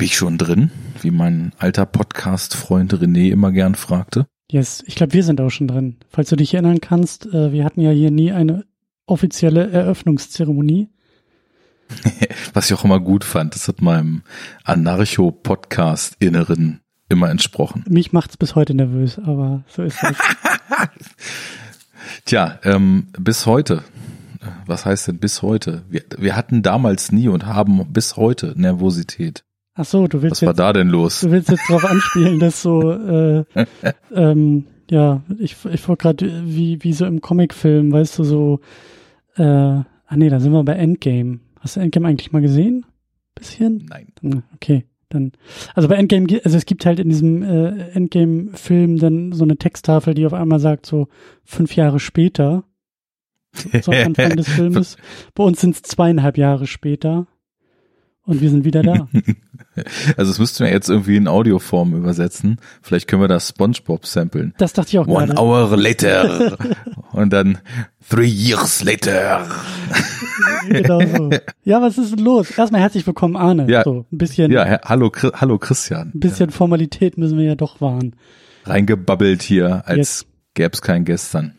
Bin ich schon drin, wie mein alter Podcast-Freund René immer gern fragte? Yes, ich glaube, wir sind auch schon drin. Falls du dich erinnern kannst, wir hatten ja hier nie eine offizielle Eröffnungszeremonie. Was ich auch immer gut fand, das hat meinem Anarcho-Podcast-Inneren immer entsprochen. Mich macht's bis heute nervös, aber so ist es. Tja, bis heute. Was heißt denn bis heute? Wir hatten damals nie und haben bis heute Nervosität. Ach so, du willst Was war da denn los? Du willst jetzt darauf anspielen, dass so, ja, ich wollte gerade wie so im Comicfilm, weißt du, so, da sind wir bei Endgame. Hast du Endgame eigentlich mal gesehen? Bisschen? Nein. Okay, dann, also bei Endgame, also es gibt halt in diesem Endgame-Film dann so eine Texttafel, die auf einmal sagt so 5 Jahre später, so am Anfang des Filmes. Bei uns sind es 2,5 Jahre später. Und wir sind wieder da. Also das müssten wir jetzt irgendwie in Audioform übersetzen. Vielleicht können wir das SpongeBob samplen. Das dachte ich auch gerade. 1 hour later. Und dann 3 years later. Genau so. Ja, was ist denn los? Erstmal herzlich willkommen, Arne. Ja, so, ein bisschen, ja, hallo Christian. Ein bisschen Formalität müssen wir ja doch wahren. Reingebabbelt hier, als gäb's kein Gestern.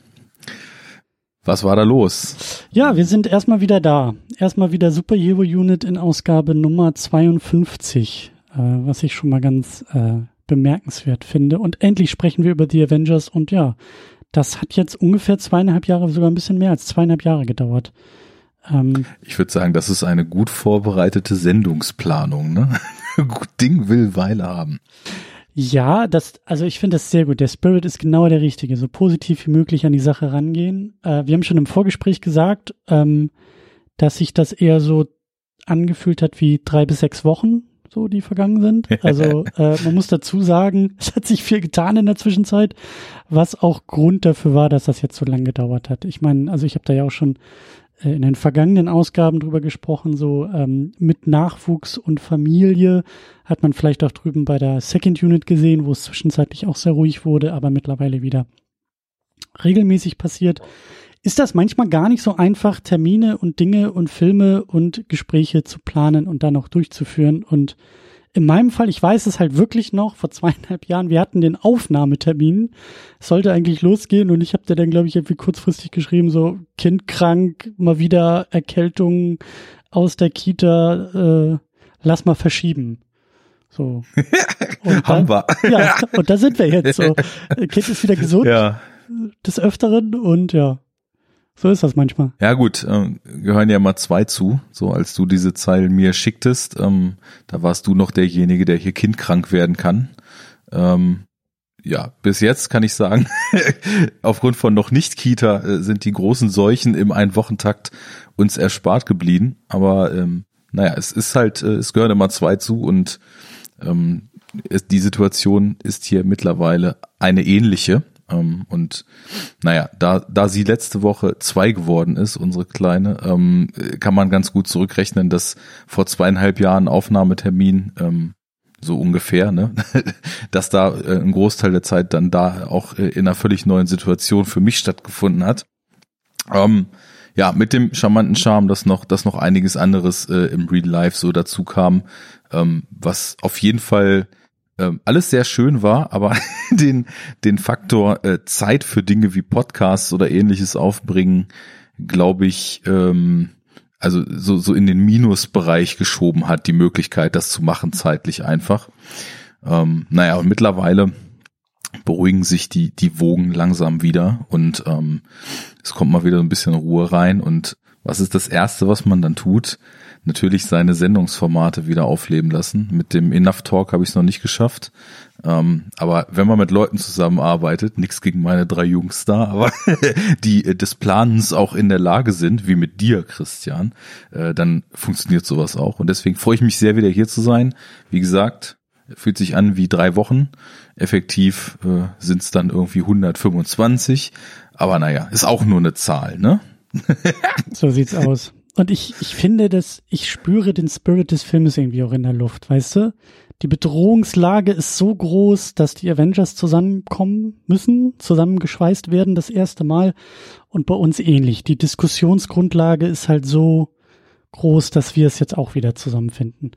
Was war da los? Ja, wir sind erstmal wieder da. Erstmal wieder Superhero Unit in Ausgabe Nummer 52, was ich schon mal ganz bemerkenswert finde. Und endlich sprechen wir über die Avengers und ja, das hat jetzt ungefähr 2,5 Jahre, sogar ein bisschen mehr als 2,5 Jahre gedauert. Ich würde sagen, das ist eine gut vorbereitete Sendungsplanung, ne? Gut Ding will Weile haben. Ja, also ich finde das sehr gut. Der Spirit ist genau der richtige. So positiv wie möglich an die Sache rangehen. Wir haben schon im Vorgespräch gesagt, dass sich das eher so angefühlt hat wie 3 bis 6 Wochen, so die vergangen sind. Also man muss dazu sagen, es hat sich viel getan in der Zwischenzeit, was auch Grund dafür war, dass das jetzt so lange gedauert hat. Ich meine, also ich habe da ja auch schon in den vergangenen Ausgaben drüber gesprochen, so mit Nachwuchs und Familie hat man vielleicht auch drüben bei der Second Unit gesehen, wo es zwischenzeitlich auch sehr ruhig wurde, aber mittlerweile wieder regelmäßig passiert. Ist das manchmal gar nicht so einfach, Termine und Dinge und Filme und Gespräche zu planen und dann auch durchzuführen. Und in meinem Fall, ich weiß es halt wirklich noch, vor 2,5 Jahren, wir hatten den Aufnahmetermin, es sollte eigentlich losgehen und ich habe dir dann, glaube ich, irgendwie kurzfristig geschrieben, so Kind krank, mal wieder Erkältung aus der Kita, lass mal verschieben. So. Und Haben wir. Ja, und da sind wir jetzt so. Kind ist wieder gesund, Ja. des Öfteren und ja, so ist das manchmal. Ja gut, gehören ja mal 2 zu. So als du diese Zeilen mir schicktest, da warst du noch derjenige, der hier kindkrank werden kann. Ja, bis jetzt kann ich sagen, aufgrund von noch nicht Kita sind die großen Seuchen im Ein-Wochentakt uns erspart geblieben. Aber naja, es ist halt, es gehören immer 2 zu und die Situation ist hier mittlerweile eine ähnliche. Und naja, da sie letzte Woche 2 geworden ist, unsere Kleine, kann man ganz gut zurückrechnen, dass vor 2,5 Jahren Aufnahmetermin, so ungefähr, ne, dass da ein Großteil der Zeit dann da auch in einer völlig neuen Situation für mich stattgefunden hat. Ja, mit dem charmanten Charme, dass noch einiges anderes im Real Life so dazu kam, was auf jeden Fall alles sehr schön war, aber den Faktor Zeit für Dinge wie Podcasts oder ähnliches aufbringen, glaube ich, also so in den Minusbereich geschoben hat, die Möglichkeit, das zu machen, zeitlich einfach. Naja, und mittlerweile beruhigen sich die Wogen langsam wieder und es kommt mal wieder so ein bisschen Ruhe rein. Und was ist das Erste, was man dann tut? Natürlich seine Sendungsformate wieder aufleben lassen. Mit dem Enough Talk habe ich es noch nicht geschafft. Aber wenn man mit Leuten zusammenarbeitet, nichts gegen meine 3 Jungs da, aber die des Planens auch in der Lage sind, wie mit dir, Christian, dann funktioniert sowas auch. Und deswegen freue ich mich sehr, wieder hier zu sein. Wie gesagt, fühlt sich an wie 3 Wochen. Effektiv sind es dann irgendwie 125. Aber naja, ist auch nur eine Zahl, ne? So sieht's aus. Und ich finde, ich spüre den Spirit des Films irgendwie auch in der Luft, weißt du? Die Bedrohungslage ist so groß, dass die Avengers zusammenkommen müssen, zusammengeschweißt werden das erste Mal und bei uns ähnlich. Die Diskussionsgrundlage ist halt so groß, dass wir es jetzt auch wieder zusammenfinden.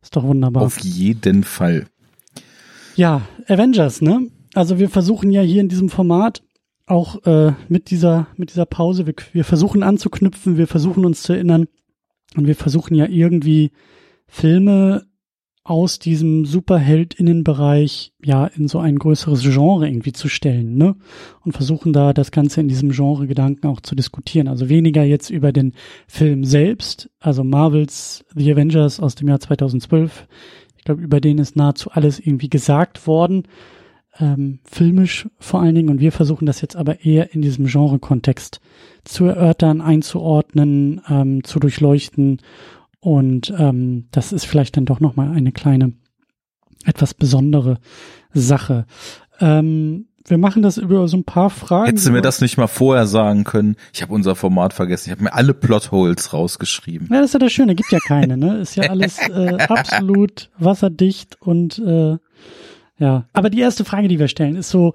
Ist doch wunderbar. Auf jeden Fall. Ja, Avengers, ne? Also wir versuchen ja hier in diesem Format auch mit dieser Pause, wir versuchen anzuknüpfen, wir versuchen uns zu erinnern und wir versuchen ja irgendwie Filme aus diesem SuperheldInnenbereich ja in so ein größeres Genre irgendwie zu stellen, ne? Und versuchen da das Ganze in diesem Genre-Gedanken auch zu diskutieren. Also weniger jetzt über den Film selbst, also Marvels The Avengers aus dem Jahr 2012. Ich glaube, über den ist nahezu alles irgendwie gesagt worden, filmisch vor allen Dingen. Und wir versuchen das jetzt aber eher in diesem Genre-Kontext zu erörtern, einzuordnen, zu durchleuchten. Und das ist vielleicht dann doch nochmal eine kleine, etwas besondere Sache. Wir machen das über so ein paar Fragen. Hättest du mir das nicht mal vorher sagen können? Ich habe unser Format vergessen. Ich habe mir alle Plotholes rausgeschrieben. Ja, das ist ja das Schöne. Gibt ja keine, ne? Ist ja alles absolut wasserdicht und ja. Aber die erste Frage, die wir stellen, ist so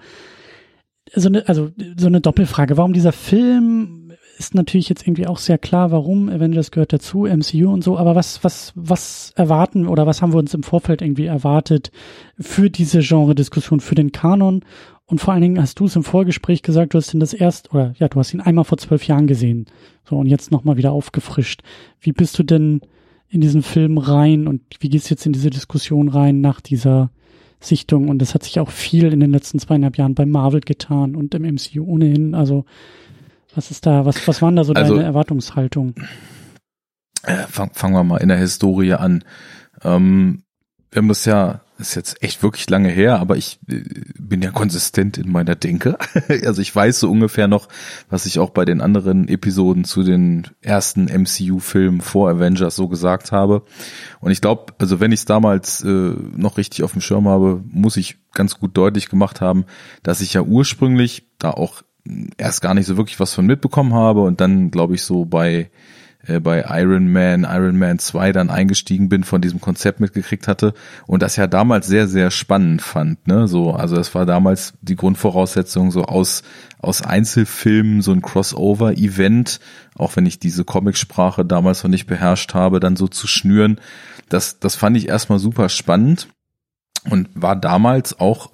eine Doppelfrage. Warum dieser Film? Ist natürlich jetzt irgendwie auch sehr klar, warum Avengers gehört dazu, MCU und so, aber was erwarten oder was haben wir uns im Vorfeld irgendwie erwartet für diese Genre-Diskussion, für den Kanon? Und vor allen Dingen hast du es im Vorgespräch gesagt, du hast ihn du hast ihn einmal vor 12 Jahren gesehen. So, und jetzt nochmal wieder aufgefrischt. Wie bist du denn in diesen Film rein und wie gehst du jetzt in diese Diskussion rein nach dieser Sichtung? Und das hat sich auch viel in den letzten 2,5 Jahren bei Marvel getan und im MCU ohnehin, also was waren da so deine Erwartungshaltung? Fangen wir mal in der Historie an. Wir haben das ist jetzt echt wirklich lange her, aber ich bin ja konsistent in meiner Denke. Also ich weiß so ungefähr noch, was ich auch bei den anderen Episoden zu den ersten MCU-Filmen vor Avengers so gesagt habe. Und ich glaube, also wenn ich es damals noch richtig auf dem Schirm habe, muss ich ganz gut deutlich gemacht haben, dass ich ja ursprünglich da auch erst gar nicht so wirklich was von mitbekommen habe und dann, glaube ich, so bei Iron Man 2 dann eingestiegen bin, von diesem Konzept mitgekriegt hatte und das ja damals sehr, sehr spannend fand, ne, so, also das war damals die Grundvoraussetzung, so aus Einzelfilmen so ein Crossover-Event, auch wenn ich diese Comicsprache damals noch nicht beherrscht habe, dann so zu schnüren, das fand ich erstmal super spannend und war damals auch,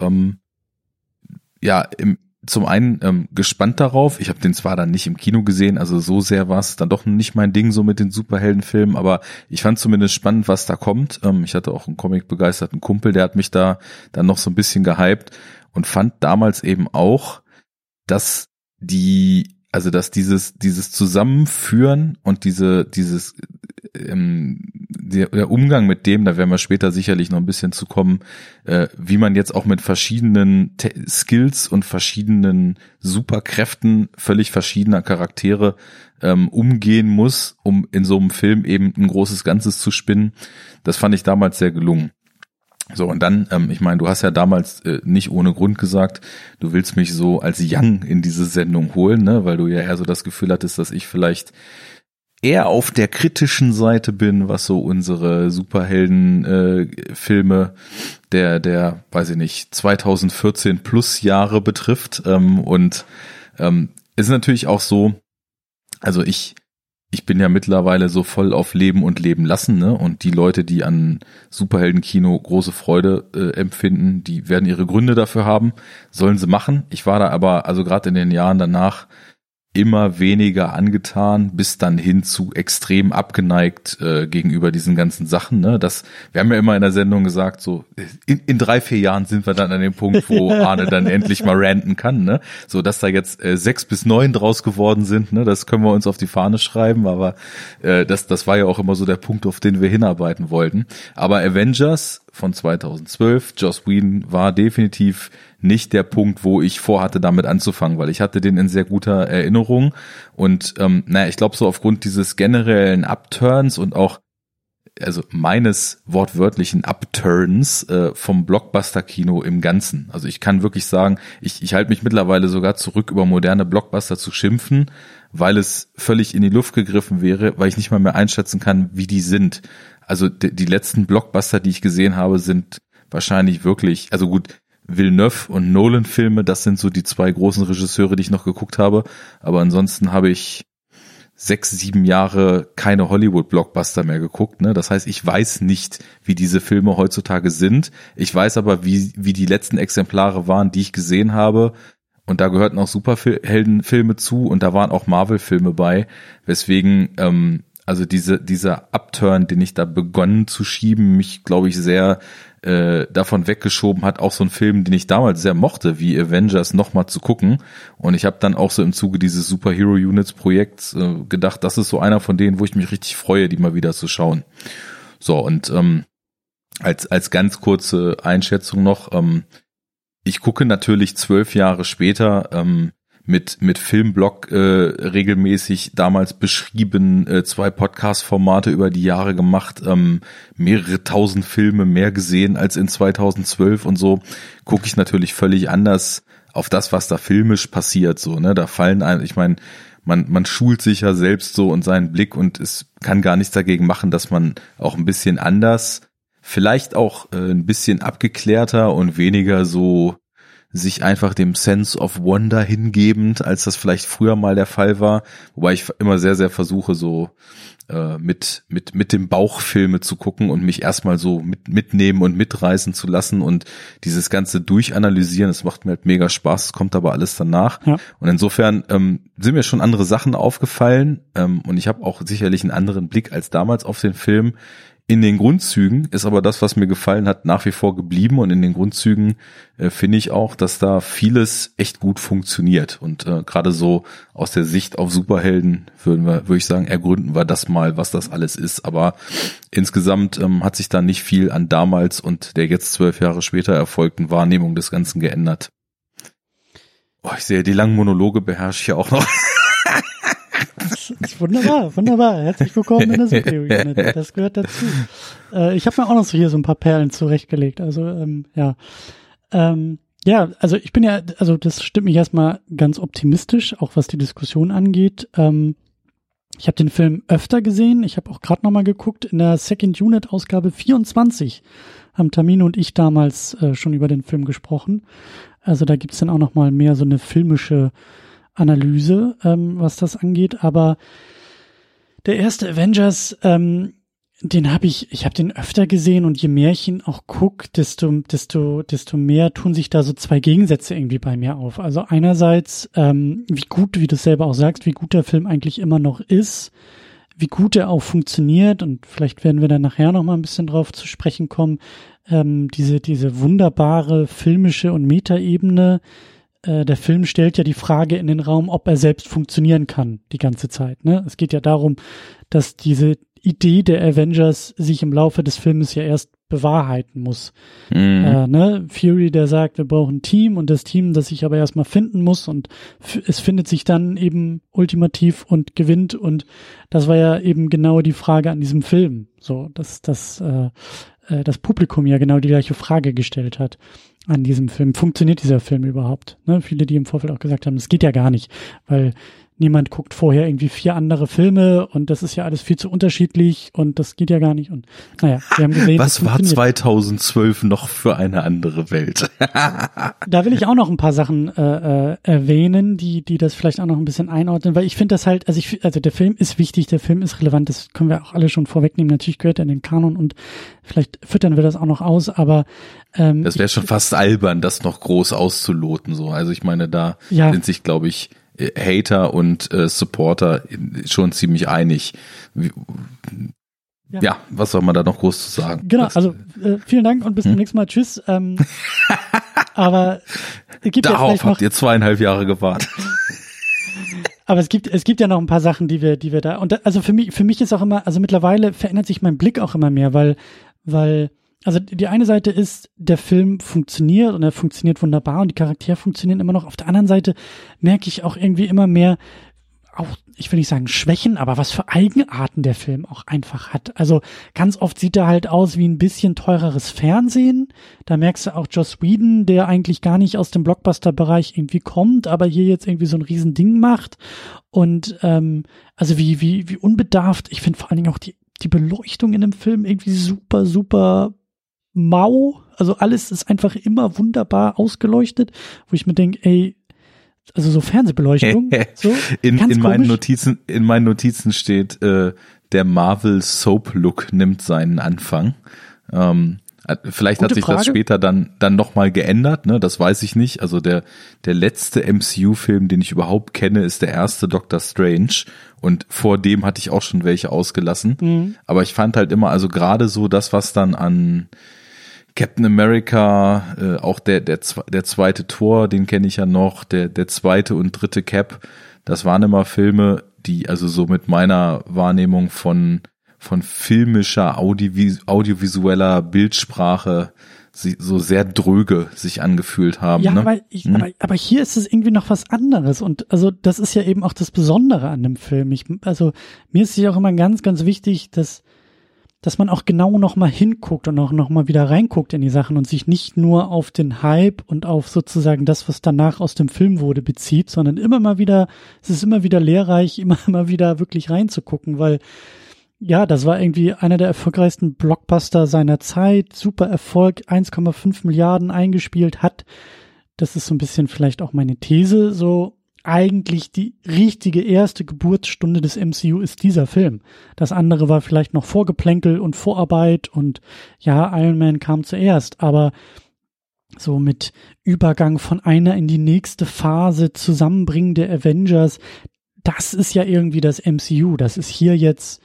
zum einen gespannt darauf. Ich habe den zwar dann nicht im Kino gesehen, also so sehr war es dann doch nicht mein Ding so mit den Superheldenfilmen, aber ich fand zumindest spannend, was da kommt. Ich hatte auch einen Comic-begeisterten Kumpel, der hat mich da dann noch so ein bisschen gehypt und fand damals eben auch, dass dieses Zusammenführen und der Umgang mit dem, da werden wir später sicherlich noch ein bisschen zu kommen, wie man jetzt auch mit verschiedenen Skills und verschiedenen Superkräften völlig verschiedener Charaktere umgehen muss, um in so einem Film eben ein großes Ganzes zu spinnen. Das fand ich damals sehr gelungen. So, und dann, ich meine, du hast ja damals nicht ohne Grund gesagt, du willst mich so als Young in diese Sendung holen, ne, weil du ja eher so das Gefühl hattest, dass ich vielleicht eher auf der kritischen Seite bin, was so unsere Superhelden-Filme der, weiß ich nicht, 2014 plus Jahre betrifft. Und ist natürlich auch so, also ich bin ja mittlerweile so voll auf Leben und Leben lassen, ne? Und die Leute, die an Superheldenkino große Freude empfinden, die werden ihre Gründe dafür haben, sollen sie machen. Ich war da aber, also gerade in den Jahren danach, immer weniger angetan, bis dann hin zu extrem abgeneigt gegenüber diesen ganzen Sachen. Ne? Wir haben ja immer in der Sendung gesagt, so in 3-4 Jahren sind wir dann an dem Punkt, wo Arne dann endlich mal ranten kann. Ne? So, dass da jetzt 6 bis 9 draus geworden sind, ne? Das können wir uns auf die Fahne schreiben, aber das war ja auch immer so der Punkt, auf den wir hinarbeiten wollten. Aber Avengers von 2012, Joss Whedon, war definitiv nicht der Punkt, wo ich vorhatte, damit anzufangen, weil ich hatte den in sehr guter Erinnerung und ich glaube so aufgrund dieses generellen Upturns und auch also meines wortwörtlichen Upturns vom Blockbuster-Kino im Ganzen. Also ich kann wirklich sagen, ich halte mich mittlerweile sogar zurück, über moderne Blockbuster zu schimpfen, weil es völlig in die Luft gegriffen wäre, weil ich nicht mal mehr einschätzen kann, wie die sind. Also die letzten Blockbuster, die ich gesehen habe, sind wahrscheinlich wirklich, also gut, Villeneuve und Nolan-Filme, das sind so die 2 großen Regisseure, die ich noch geguckt habe. Aber ansonsten habe ich 6, 7 Jahre keine Hollywood-Blockbuster mehr geguckt, ne? Das heißt, ich weiß nicht, wie diese Filme heutzutage sind. Ich weiß aber, wie die letzten Exemplare waren, die ich gesehen habe. Und da gehörten auch Superheldenfilme zu und da waren auch Marvel-Filme bei. Weswegen, also dieser Upturn, den ich da begonnen zu schieben, mich, glaube ich, sehr davon weggeschoben hat, auch so einen Film, den ich damals sehr mochte, wie Avengers, nochmal zu gucken. Und ich habe dann auch so im Zuge dieses Superhero Units Projekts gedacht, das ist so einer von denen, wo ich mich richtig freue, die mal wieder zu schauen. So, und als ganz kurze Einschätzung noch, ich gucke natürlich 12 Jahre später mit Filmblog regelmäßig damals beschrieben, 2 Podcast-Formate über die Jahre gemacht, mehrere tausend Filme mehr gesehen als in 2012 und so, gucke ich natürlich völlig anders auf das, was da filmisch passiert, so, ne, da fallen ich meine, man schult sich ja selbst so und seinen Blick und es kann gar nichts dagegen machen, dass man auch ein bisschen anders, vielleicht auch ein bisschen abgeklärter und weniger so sich einfach dem Sense of Wonder hingebend, als das vielleicht früher mal der Fall war, wobei ich immer sehr, sehr versuche, so mit dem Bauch Filme zu gucken und mich erstmal so mitnehmen und mitreißen zu lassen und dieses ganze Durchanalysieren, das macht mir halt mega Spaß, es kommt aber alles danach. Ja. Und insofern sind mir schon andere Sachen aufgefallen und ich habe auch sicherlich einen anderen Blick als damals auf den Film. In den Grundzügen ist aber das, was mir gefallen hat, nach wie vor geblieben und in den Grundzügen finde ich auch, dass da vieles echt gut funktioniert und gerade so aus der Sicht auf Superhelden würde ich sagen, ergründen wir das mal, was das alles ist, aber insgesamt hat sich da nicht viel an damals und der jetzt 12 Jahre später erfolgten Wahrnehmung des Ganzen geändert. Oh, ich sehe, die langen Monologe beherrsche ich ja auch noch. Das ist wunderbar, wunderbar. Herzlich willkommen in der Superhero-Unit. Das gehört dazu. Ich habe mir auch noch so hier so ein paar Perlen zurechtgelegt. Also, ja. Ja, also ich bin ja, also das stimmt mich erstmal ganz optimistisch, auch was die Diskussion angeht. Ich habe den Film öfter gesehen. Ich habe auch gerade nochmal geguckt. In der Second Unit Ausgabe 24 haben Tamino und ich damals schon über den Film gesprochen. Also da gibt's dann auch nochmal mehr so eine filmische Analyse, was das angeht, aber der erste Avengers, den habe ich habe den öfter gesehen und je mehr ich ihn auch gucke, desto mehr tun sich da so 2 Gegensätze irgendwie bei mir auf. Also einerseits, wie gut, wie du selber auch sagst, wie gut der Film eigentlich immer noch ist, wie gut er auch funktioniert und vielleicht werden wir dann nachher noch mal ein bisschen drauf zu sprechen kommen, diese wunderbare filmische und Metaebene. Der Film stellt ja die Frage in den Raum, ob er selbst funktionieren kann die ganze Zeit. Ne? Es geht ja darum, dass diese Idee der Avengers sich im Laufe des Filmes ja erst bewahrheiten muss. Ne? Fury, der sagt, wir brauchen ein Team und das Team, das sich aber erstmal finden muss und es findet sich dann eben ultimativ und gewinnt und das war ja eben genau die Frage an diesem Film. So, dass das Publikum ja genau die gleiche Frage gestellt hat an diesem Film. Funktioniert dieser Film überhaupt? Ne? Viele, die im Vorfeld auch gesagt haben, das geht ja gar nicht, weil niemand guckt vorher irgendwie 4 andere Filme und das ist ja alles viel zu unterschiedlich und das geht ja gar nicht. Und naja, wir haben gesehen, was war 2012 noch für eine andere Welt? Da will ich auch noch ein paar Sachen erwähnen, die das vielleicht auch noch ein bisschen einordnen, weil ich finde das halt, also der Film ist wichtig, der Film ist relevant, das können wir auch alle schon vorwegnehmen. Natürlich gehört er in den Kanon und vielleicht füttern wir das auch noch aus, aber das wäre schon fast albern, das noch groß auszuloten. So, also ich meine, da sind sich, glaube ich, Hater und Supporter schon ziemlich einig. Ja, was soll man da noch groß zu sagen? Genau, also vielen Dank und bis zum nächsten Mal. Tschüss. Aber es gibt darauf habt ihr 2,5 Jahre gewartet. Aber es gibt ja noch ein paar Sachen, die wir da und also für mich ist auch immer, also mittlerweile verändert sich mein Blick auch immer mehr, weil also die eine Seite ist, der Film funktioniert und er funktioniert wunderbar und die Charaktere funktionieren immer noch. Auf der anderen Seite merke ich auch irgendwie immer mehr, auch, ich will nicht sagen Schwächen, aber was für Eigenarten der Film auch einfach hat. Also ganz oft sieht er halt aus wie ein bisschen teureres Fernsehen. Da merkst du auch Joss Whedon, der eigentlich gar nicht aus dem Blockbuster-Bereich irgendwie kommt, aber hier jetzt irgendwie so ein Riesending macht. Und also wie unbedarft. Ich finde vor allen Dingen auch die Beleuchtung in dem Film irgendwie super, super mau, also alles ist einfach immer wunderbar ausgeleuchtet, wo ich mir denke, ey, also so Fernsehbeleuchtung. So, in meinen komisch. Notizen steht, der Marvel Soap Look nimmt seinen Anfang. Vielleicht Gute hat sich Frage. das später dann nochmal geändert, ne? Das weiß ich nicht. Also der letzte MCU-Film, den ich überhaupt kenne, ist der erste Doctor Strange. Und vor dem hatte ich auch schon welche ausgelassen. Mhm. Aber ich fand halt immer, also gerade so das, was dann an Captain America, auch der zweite Thor, den kenne ich ja noch, der zweite und dritte Cap, das waren immer Filme, die also so mit meiner Wahrnehmung von filmischer, audiovisueller Bildsprache so sehr dröge sich angefühlt haben. Ja, ne? aber hier ist es irgendwie noch was anderes und also das ist ja eben auch das Besondere an dem Film. Also mir ist es ja auch immer ganz, ganz wichtig, dass man auch genau noch mal hinguckt und auch noch mal wieder reinguckt in die Sachen und sich nicht nur auf den Hype und auf sozusagen das, was danach aus dem Film wurde, bezieht, sondern es ist immer wieder lehrreich, immer wieder wirklich reinzugucken, weil ja, das war irgendwie einer der erfolgreichsten Blockbuster seiner Zeit, super Erfolg, 1,5 Milliarden eingespielt hat. Das ist so ein bisschen vielleicht auch meine These, so eigentlich die richtige erste Geburtsstunde des MCU ist dieser Film. Das andere war vielleicht noch Vorgeplänkel und Vorarbeit und ja, Iron Man kam zuerst, aber so mit Übergang von einer in die nächste Phase, Zusammenbringen der Avengers, das ist ja irgendwie das MCU. Das ist hier jetzt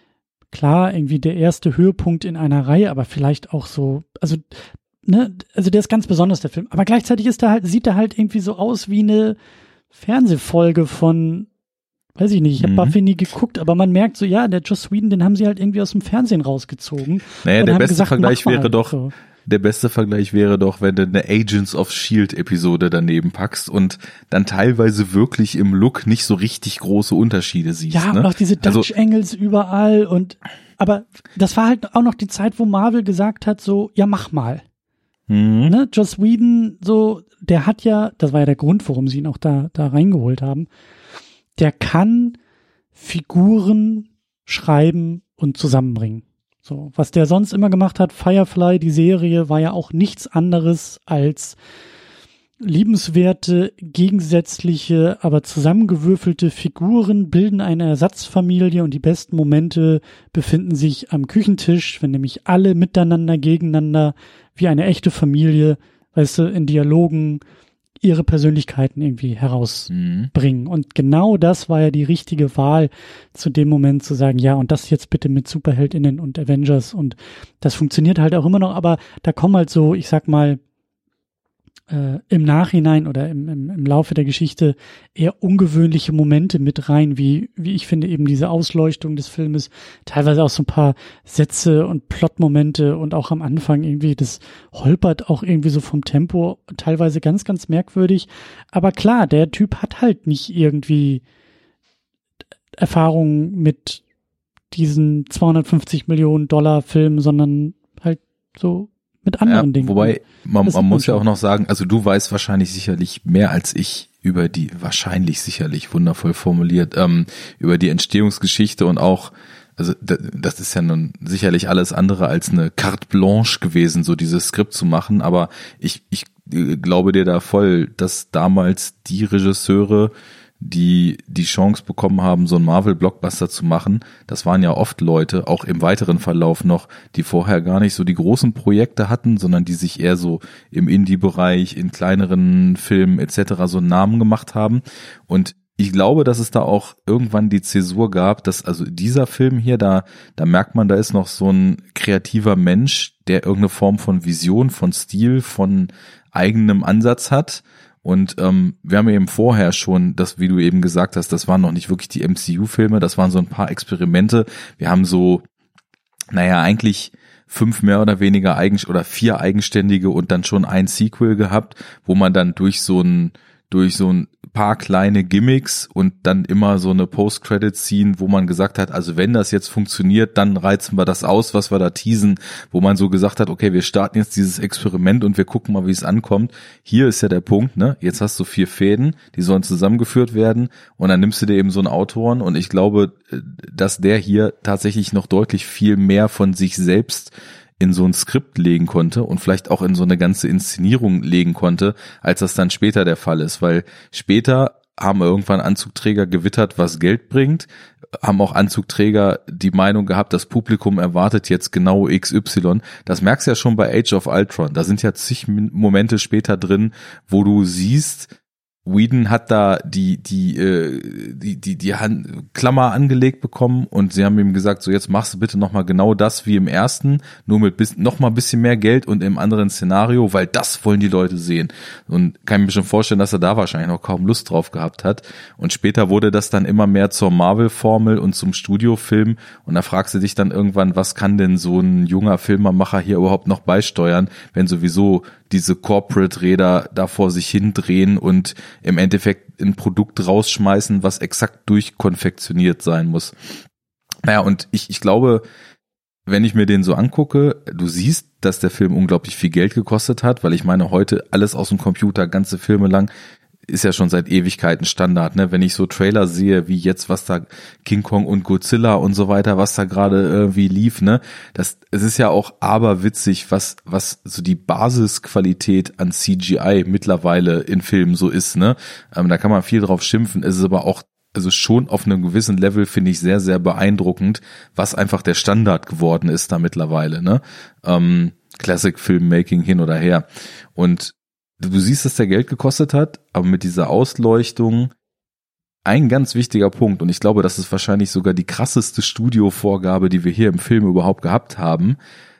klar irgendwie der erste Höhepunkt in einer Reihe, aber vielleicht auch so, also der ist ganz besonders, der Film. Aber gleichzeitig sieht er halt irgendwie so aus wie eine Fernsehfolge von, weiß ich nicht, ich habe Buffy nie geguckt, aber man merkt so, ja, der Joss Whedon, den haben sie halt irgendwie aus dem Fernsehen rausgezogen. Naja, der beste Vergleich wäre doch, so. Der beste Vergleich wäre doch, wenn du eine Agents of S.H.I.E.L.D. Episode daneben packst und dann teilweise wirklich im Look nicht so richtig große Unterschiede siehst. Ja, ne? und auch diese Dutch Angles überall aber das war halt auch noch die Zeit, wo Marvel gesagt hat so, ja, mach mal. Ne? Joss Whedon, so, der hat ja, das war ja der Grund, warum sie ihn auch da reingeholt haben, der kann Figuren schreiben und zusammenbringen. So, was der sonst immer gemacht hat, Firefly, die Serie, war ja auch nichts anderes als liebenswerte, gegensätzliche, aber zusammengewürfelte Figuren bilden eine Ersatzfamilie und die besten Momente befinden sich am Küchentisch, wenn nämlich alle miteinander, gegeneinander, wie eine echte Familie, weißt du, in Dialogen ihre Persönlichkeiten irgendwie herausbringen. Und genau das war ja die richtige Wahl zu dem Moment zu sagen, ja, und das jetzt bitte mit SuperheldInnen und Avengers und das funktioniert halt auch immer noch, aber da kommen halt so, ich sag mal, im Nachhinein oder im Laufe der Geschichte eher ungewöhnliche Momente mit rein, wie ich finde eben diese Ausleuchtung des Filmes, teilweise auch so ein paar Sätze und Plotmomente und auch am Anfang irgendwie, das holpert auch irgendwie so vom Tempo, teilweise ganz, ganz merkwürdig, aber klar, der Typ hat halt nicht irgendwie Erfahrung mit diesen 250 Millionen $, Filmen, sondern halt so mit anderen Dingen. Wobei, man muss ja auch noch sagen, also du weißt wahrscheinlich sicherlich mehr als ich über die, wahrscheinlich sicherlich, wundervoll formuliert, über die Entstehungsgeschichte und auch, also das ist ja nun sicherlich alles andere als eine carte blanche gewesen, so dieses Skript zu machen, aber ich glaube dir da voll, dass damals die Regisseure, die Chance bekommen haben, so einen Marvel-Blockbuster zu machen, das waren ja oft Leute, auch im weiteren Verlauf noch, die vorher gar nicht so die großen Projekte hatten, sondern die sich eher so im Indie-Bereich, in kleineren Filmen etc. so einen Namen gemacht haben. Und ich glaube, dass es da auch irgendwann die Zäsur gab, dass also dieser Film hier, da merkt man, da ist noch so ein kreativer Mensch, der irgendeine Form von Vision, von Stil, von eigenem Ansatz hat. Und wir haben eben vorher schon, das, wie du eben gesagt hast, das waren noch nicht wirklich die MCU-Filme, das waren so ein paar Experimente. Wir haben so, eigentlich 5 mehr oder weniger 4 eigenständige und dann schon ein Sequel gehabt, wo man dann durch so ein paar kleine Gimmicks und dann immer so eine Post-Credit-Scene, wo man gesagt hat, also wenn das jetzt funktioniert, dann reizen wir das aus, was wir da teasen, wo man so gesagt hat, okay, wir starten jetzt dieses Experiment und wir gucken mal, wie es ankommt. Hier ist ja der Punkt, ne? Jetzt hast du 4 Fäden, die sollen zusammengeführt werden und dann nimmst du dir eben so einen Autoren und ich glaube, dass der hier tatsächlich noch deutlich viel mehr von sich selbst in so ein Skript legen konnte und vielleicht auch in so eine ganze Inszenierung legen konnte, als das dann später der Fall ist, weil später haben irgendwann Anzugträger gewittert, was Geld bringt, haben auch Anzugträger die Meinung gehabt, das Publikum erwartet jetzt genau XY. Das merkst du ja schon bei Age of Ultron. Da sind ja zig Momente später drin, wo du siehst, Whedon hat da die Klammer angelegt bekommen und sie haben ihm gesagt, so jetzt machst du bitte nochmal genau das wie im ersten, nur mit nochmal ein bisschen mehr Geld und im anderen Szenario, weil das wollen die Leute sehen. Und kann ich mir schon vorstellen, dass er da wahrscheinlich noch kaum Lust drauf gehabt hat. Und später wurde das dann immer mehr zur Marvel-Formel und zum Studiofilm und da fragst du dich dann irgendwann, was kann denn so ein junger Filmemacher hier überhaupt noch beisteuern, wenn sowieso diese Corporate-Räder da vor sich hindrehen und im Endeffekt ein Produkt rausschmeißen, was exakt durchkonfektioniert sein muss. Naja, und ich glaube, wenn ich mir den so angucke, du siehst, dass der Film unglaublich viel Geld gekostet hat, weil ich meine, heute alles aus dem Computer, ganze Filme lang, ist ja schon seit Ewigkeiten Standard, ne? Wenn ich so Trailer sehe, wie jetzt, was da King Kong und Godzilla und so weiter, was da gerade irgendwie lief, ne? Es ist ja auch aberwitzig, was so die Basisqualität an CGI mittlerweile in Filmen so ist, ne? Da kann man viel drauf schimpfen, es ist aber auch, also schon auf einem gewissen Level finde ich sehr, sehr beeindruckend, was einfach der Standard geworden ist da mittlerweile, ne? Classic Filmmaking hin oder her. Und du siehst, dass der Geld gekostet hat, aber mit dieser Ausleuchtung ein ganz wichtiger Punkt, und ich glaube, das ist wahrscheinlich sogar die krasseste Studiovorgabe, die wir hier im Film überhaupt gehabt haben.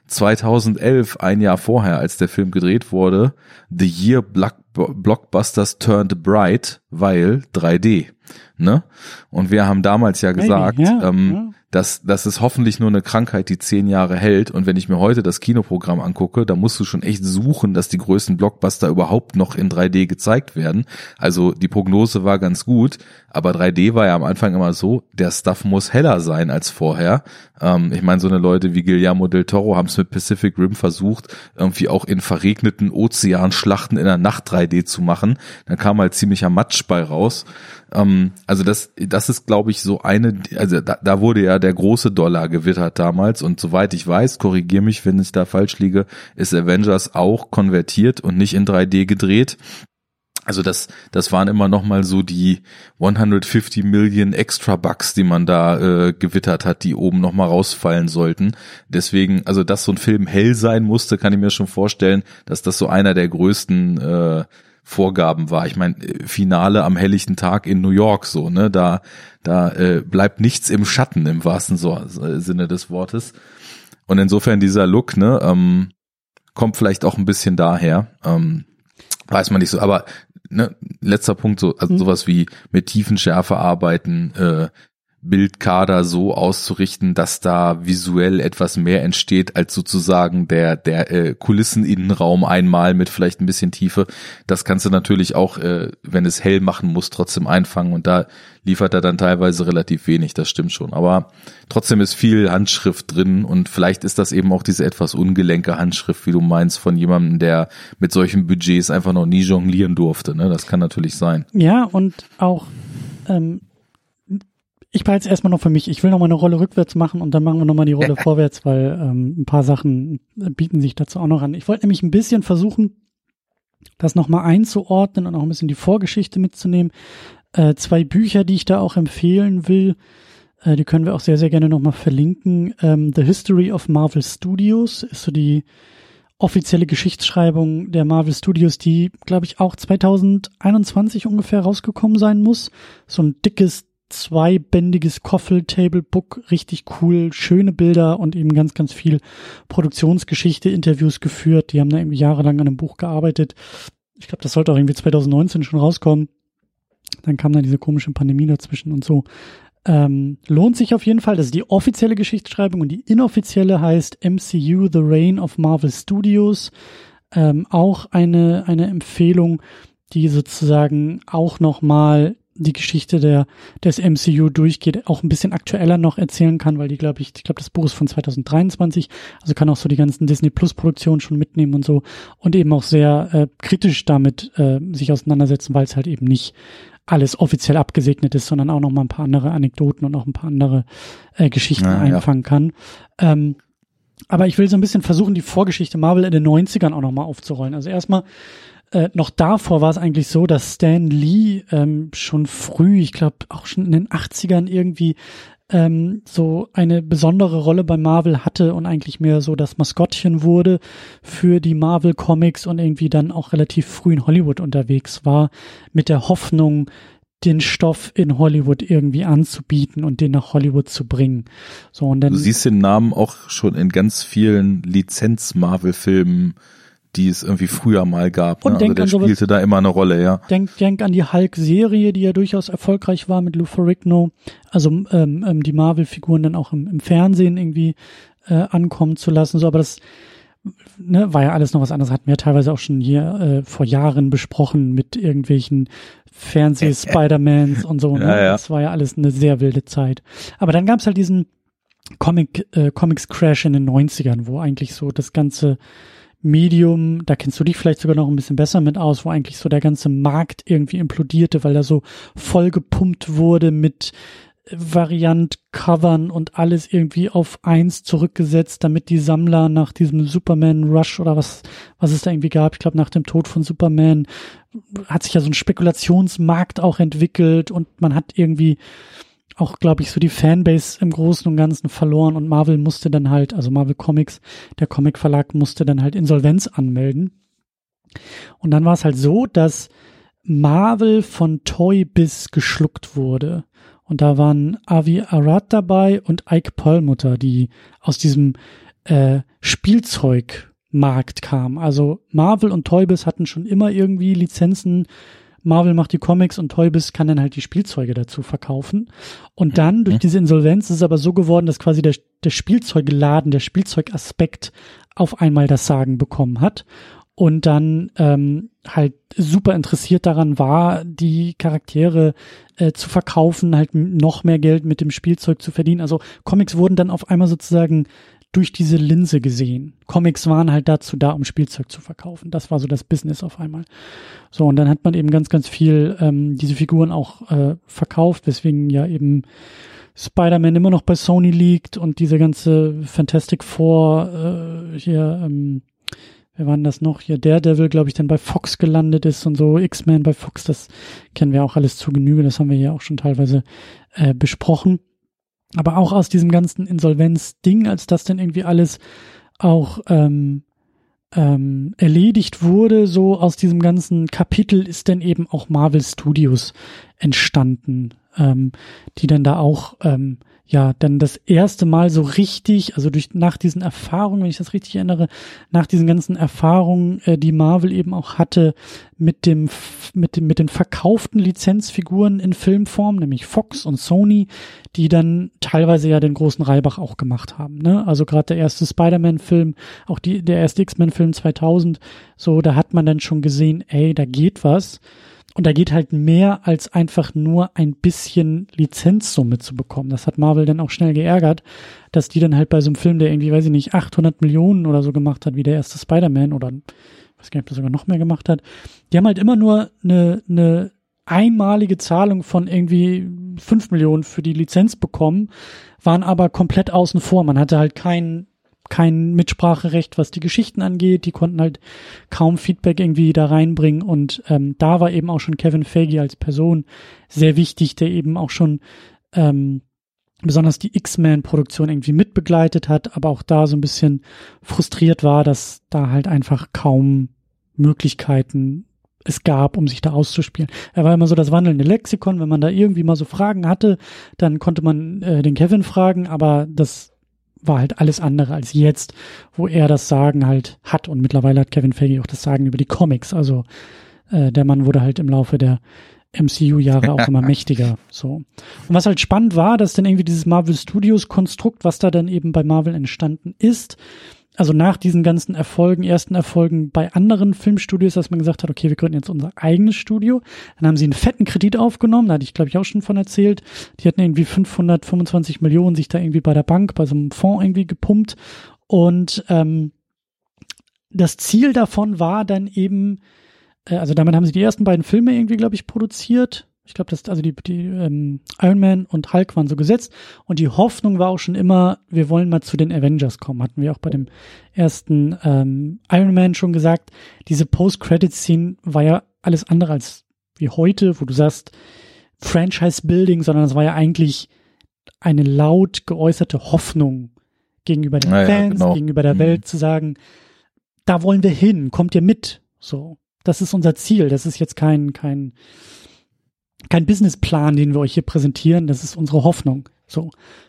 2011, ein Jahr vorher, als der Film gedreht wurde, The Year Blockbusters Turned Bright, weil 3D, ne? Und wir haben damals ja gesagt, dass es hoffentlich nur eine Krankheit, die 10 Jahre hält. Und wenn ich mir heute das Kinoprogramm angucke, da musst du schon echt suchen, dass die größten Blockbuster überhaupt noch in 3D gezeigt werden. Also die Prognose war ganz gut, aber 3D war ja am Anfang immer so, der Stuff muss heller sein als vorher. Ich meine, so eine Leute wie Guillermo del Toro haben es mit Pacific Rim versucht, irgendwie auch in verregneten Ozeanschlachten in der Nacht 3D zu machen. Dann kam halt ziemlicher Matsch bei raus. Also das ist, glaube ich, so eine, also da wurde ja der große Dollar gewittert damals, und soweit ich weiß, korrigiere mich, wenn ich da falsch liege, ist Avengers auch konvertiert und nicht in 3D gedreht. Also das waren immer noch mal so die 150 Millionen Extra Bucks, die man da gewittert hat, die oben noch mal rausfallen sollten. Deswegen, also dass so ein Film hell sein musste, kann ich mir schon vorstellen, dass das so einer der größten Vorgaben war. Ich meine, Finale am helllichten Tag in New York, so, ne, da bleibt nichts im Schatten im wahrsten Sinne des Wortes. Und insofern dieser Look, ne, kommt vielleicht auch ein bisschen daher, weiß man nicht so, aber ne, letzter Punkt, so, also sowas wie mit Tiefenschärfe arbeiten, Bildkader so auszurichten, dass da visuell etwas mehr entsteht als sozusagen der Kulisseninnenraum einmal mit vielleicht ein bisschen Tiefe. Das kannst du natürlich auch, wenn es hell machen muss, trotzdem einfangen, und da liefert er dann teilweise relativ wenig, das stimmt schon. Aber trotzdem ist viel Handschrift drin, und vielleicht ist das eben auch diese etwas ungelenke Handschrift, wie du meinst, von jemandem, der mit solchen Budgets einfach noch nie jonglieren durfte, ne? Das kann natürlich sein. Ja, und auch ich behalte es erstmal noch für mich. Ich will noch mal eine Rolle rückwärts machen und dann machen wir noch mal die Rolle vorwärts, weil ein paar Sachen bieten sich dazu auch noch an. Ich wollte nämlich ein bisschen versuchen, das noch mal einzuordnen und auch ein bisschen die Vorgeschichte mitzunehmen. 2 Bücher, die ich da auch empfehlen will, die können wir auch sehr, sehr gerne noch mal verlinken. The History of Marvel Studios ist so die offizielle Geschichtsschreibung der Marvel Studios, die, glaube ich, auch 2021 ungefähr rausgekommen sein muss. So ein dickes 2-bändiges Coffel-Table-Book, richtig cool, schöne Bilder und eben ganz, ganz viel Produktionsgeschichte, Interviews geführt. Die haben da irgendwie jahrelang an einem Buch gearbeitet. Ich glaube, das sollte auch irgendwie 2019 schon rauskommen. Dann kam dann diese komische Pandemie dazwischen und so. Lohnt sich auf jeden Fall. Das ist die offizielle Geschichtsschreibung, und die inoffizielle heißt MCU The Reign of Marvel Studios. Auch eine Empfehlung, die sozusagen auch nochmal die Geschichte des MCU durchgeht, auch ein bisschen aktueller noch erzählen kann, weil ich glaube, das Buch ist von 2023, also kann auch so die ganzen Disney Plus Produktionen schon mitnehmen und so, und eben auch sehr kritisch damit sich auseinandersetzen, weil es halt eben nicht alles offiziell abgesegnet ist, sondern auch noch mal ein paar andere Anekdoten und auch ein paar andere Geschichten einfangen kann. Aber ich will so ein bisschen versuchen, die Vorgeschichte Marvel in den 90ern auch nochmal aufzurollen. Also erstmal, noch davor war es eigentlich so, dass Stan Lee schon früh, ich glaube auch schon in den 80ern irgendwie so eine besondere Rolle bei Marvel hatte und eigentlich mehr so das Maskottchen wurde für die Marvel Comics und irgendwie dann auch relativ früh in Hollywood unterwegs war, mit der Hoffnung, den Stoff in Hollywood irgendwie anzubieten und den nach Hollywood zu bringen. So, und dann, du siehst den Namen auch schon in ganz vielen Lizenz-Marvel-Filmen, die es irgendwie früher mal gab. Und Ne? Also der spielte da immer eine Rolle, ja. Denk an die Hulk-Serie, die ja durchaus erfolgreich war mit Lou Ferrigno. Also die Marvel-Figuren dann auch im Fernsehen irgendwie ankommen zu lassen. So, aber das war ja alles noch was anderes. Hatten wir teilweise auch schon hier vor Jahren besprochen mit irgendwelchen Fernseh-Spider-Mans und so. Ne? Ja. Das war ja alles eine sehr wilde Zeit. Aber dann gab's halt diesen Comics-Crash in den 90ern, wo eigentlich so das ganze Medium, da kennst du dich vielleicht sogar noch ein bisschen besser mit aus, wo eigentlich so der ganze Markt irgendwie implodierte, weil er so voll gepumpt wurde mit Variant-Covern und alles irgendwie auf 1 zurückgesetzt, damit die Sammler nach diesem Superman-Rush oder was es da irgendwie gab, ich glaube nach dem Tod von Superman, hat sich ja so ein Spekulationsmarkt auch entwickelt und man hat irgendwie auch, glaube ich, so die Fanbase im Großen und Ganzen verloren und Marvel musste dann halt, also Marvel Comics, der Comic-Verlag musste dann halt Insolvenz anmelden. Und dann war es halt so, dass Marvel von Toy Biz geschluckt wurde. Und da waren Avi Arad dabei und Ike Perlmutter, die aus diesem Spielzeugmarkt kamen. Also Marvel und Toy Biz hatten schon immer irgendwie Lizenzen. Marvel macht die Comics und Toy Biz kann dann halt die Spielzeuge dazu verkaufen. Und dann durch diese Insolvenz ist es aber so geworden, dass quasi der Spielzeugladen, der Spielzeugaspekt auf einmal das Sagen bekommen hat. Und dann halt super interessiert daran war, die Charaktere zu verkaufen, halt noch mehr Geld mit dem Spielzeug zu verdienen. Also Comics wurden dann auf einmal sozusagen durch diese Linse gesehen. Comics waren halt dazu da, um Spielzeug zu verkaufen. Das war so das Business auf einmal. So, und dann hat man eben ganz, ganz viel diese Figuren auch verkauft, weswegen ja eben Spider-Man immer noch bei Sony liegt und diese ganze Fantastic Four hier, wer war denn das noch? Hier Daredevil, glaube ich, dann bei Fox gelandet ist und so, X-Men bei Fox, das kennen wir auch alles zu Genüge, das haben wir ja auch schon teilweise besprochen. Aber auch aus diesem ganzen Insolvenz-Ding, als das dann irgendwie alles auch erledigt wurde, so aus diesem ganzen Kapitel ist dann eben auch Marvel Studios entstanden, die dann da auch dann das erste Mal so richtig, also nach diesen Erfahrungen, wenn ich das richtig erinnere, nach diesen ganzen Erfahrungen, die Marvel eben auch hatte mit den verkauften Lizenzfiguren in Filmform, nämlich Fox und Sony, die dann teilweise ja den großen Reibach auch gemacht haben, ne? Also gerade der erste Spider-Man-Film, auch der erste X-Men-Film 2000, so, da hat man dann schon gesehen, ey, da geht was. Und da geht halt mehr als einfach nur ein bisschen Lizenzsumme zu bekommen. Das hat Marvel dann auch schnell geärgert, dass die dann halt bei so einem Film, der irgendwie, weiß ich nicht, 800 Millionen oder so gemacht hat, wie der erste Spider-Man oder, weiß gar nicht, ob der sogar noch mehr gemacht hat, die haben halt immer nur eine einmalige Zahlung von irgendwie 5 Millionen für die Lizenz bekommen, waren aber komplett außen vor. Man hatte halt kein Mitspracherecht, was die Geschichten angeht. Die konnten halt kaum Feedback irgendwie da reinbringen. Und da war eben auch schon Kevin Feige als Person sehr wichtig, der eben auch schon besonders die X-Men-Produktion irgendwie mitbegleitet hat, aber auch da so ein bisschen frustriert war, dass da halt einfach kaum Möglichkeiten es gab, um sich da auszuspielen. Er war immer so das wandelnde Lexikon. Wenn man da irgendwie mal so Fragen hatte, dann konnte man den Kevin fragen, aber das war halt alles andere als jetzt, wo er das Sagen halt hat. Und mittlerweile hat Kevin Feige auch das Sagen über die Comics. Also der Mann wurde halt im Laufe der MCU-Jahre auch immer mächtiger. So. Und was halt spannend war, dass dann irgendwie dieses Marvel Studios-Konstrukt, was da dann eben bei Marvel entstanden ist, also nach diesen ganzen ersten Erfolgen bei anderen Filmstudios, dass man gesagt hat, okay, wir gründen jetzt unser eigenes Studio. Dann haben sie einen fetten Kredit aufgenommen, da hatte ich, glaube ich, auch schon von erzählt. Die hatten irgendwie 525 Millionen sich da irgendwie bei der Bank, bei so einem Fonds irgendwie gepumpt. Und das Ziel davon war dann eben, also damit haben sie die ersten beiden Filme irgendwie, glaube ich, produziert. Ich glaube, Iron Man und Hulk waren so gesetzt und die Hoffnung war auch schon immer, wir wollen mal zu den Avengers kommen. Hatten wir auch bei dem ersten Iron Man schon gesagt. Diese Post-Credit-Scene war ja alles andere als wie heute, wo du sagst Franchise-Building, sondern es war ja eigentlich eine laut geäußerte Hoffnung gegenüber den Fans, genau. Gegenüber der Welt zu sagen, da wollen wir hin, kommt ihr mit? So, das ist unser Ziel. Das ist jetzt kein Businessplan, den wir euch hier präsentieren. Das ist unsere Hoffnung. So.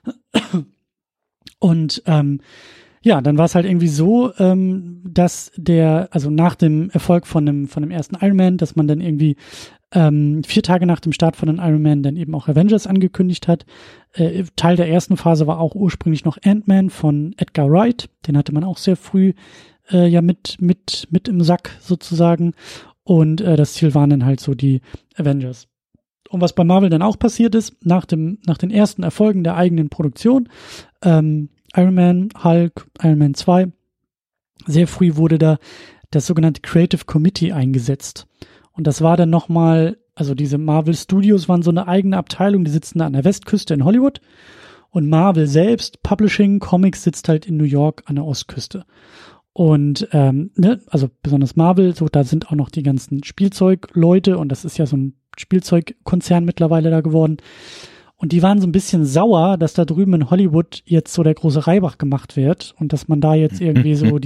Und dann war es halt irgendwie so, dass nach dem Erfolg von dem ersten Iron Man, dass man dann irgendwie 4 Tage nach dem Start von den Iron Man dann eben auch Avengers angekündigt hat. Teil der ersten Phase war auch ursprünglich noch Ant-Man von Edgar Wright. Den hatte man auch sehr früh mit im Sack sozusagen. Und das Ziel waren dann halt so die Avengers. Und was bei Marvel dann auch passiert ist, nach den ersten Erfolgen der eigenen Produktion, Iron Man, Hulk, Iron Man 2, sehr früh wurde da das sogenannte Creative Committee eingesetzt. Und das war dann nochmal, also diese Marvel Studios waren so eine eigene Abteilung, die sitzen da an der Westküste in Hollywood. Und Marvel selbst, Publishing, Comics, sitzt halt in New York an der Ostküste. Und also besonders Marvel, so da sind auch noch die ganzen Spielzeugleute und das ist ja so ein Spielzeugkonzern mittlerweile da geworden. Und die waren so ein bisschen sauer, dass da drüben in Hollywood jetzt so der große Reibach gemacht wird und dass man da jetzt irgendwie so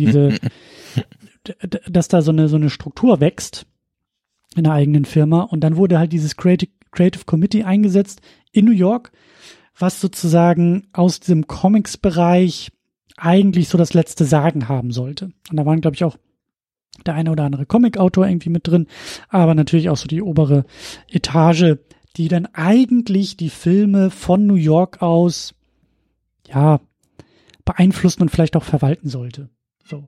dass da so eine Struktur wächst in der eigenen Firma. Und dann wurde halt dieses Creative Committee eingesetzt in New York, was sozusagen aus diesem Comics-Bereich eigentlich so das letzte Sagen haben sollte. Und da waren, glaube ich, auch der eine oder andere Comic-Autor irgendwie mit drin, aber natürlich auch so die obere Etage, die dann eigentlich die Filme von New York aus, ja, beeinflussen und vielleicht auch verwalten sollte. So.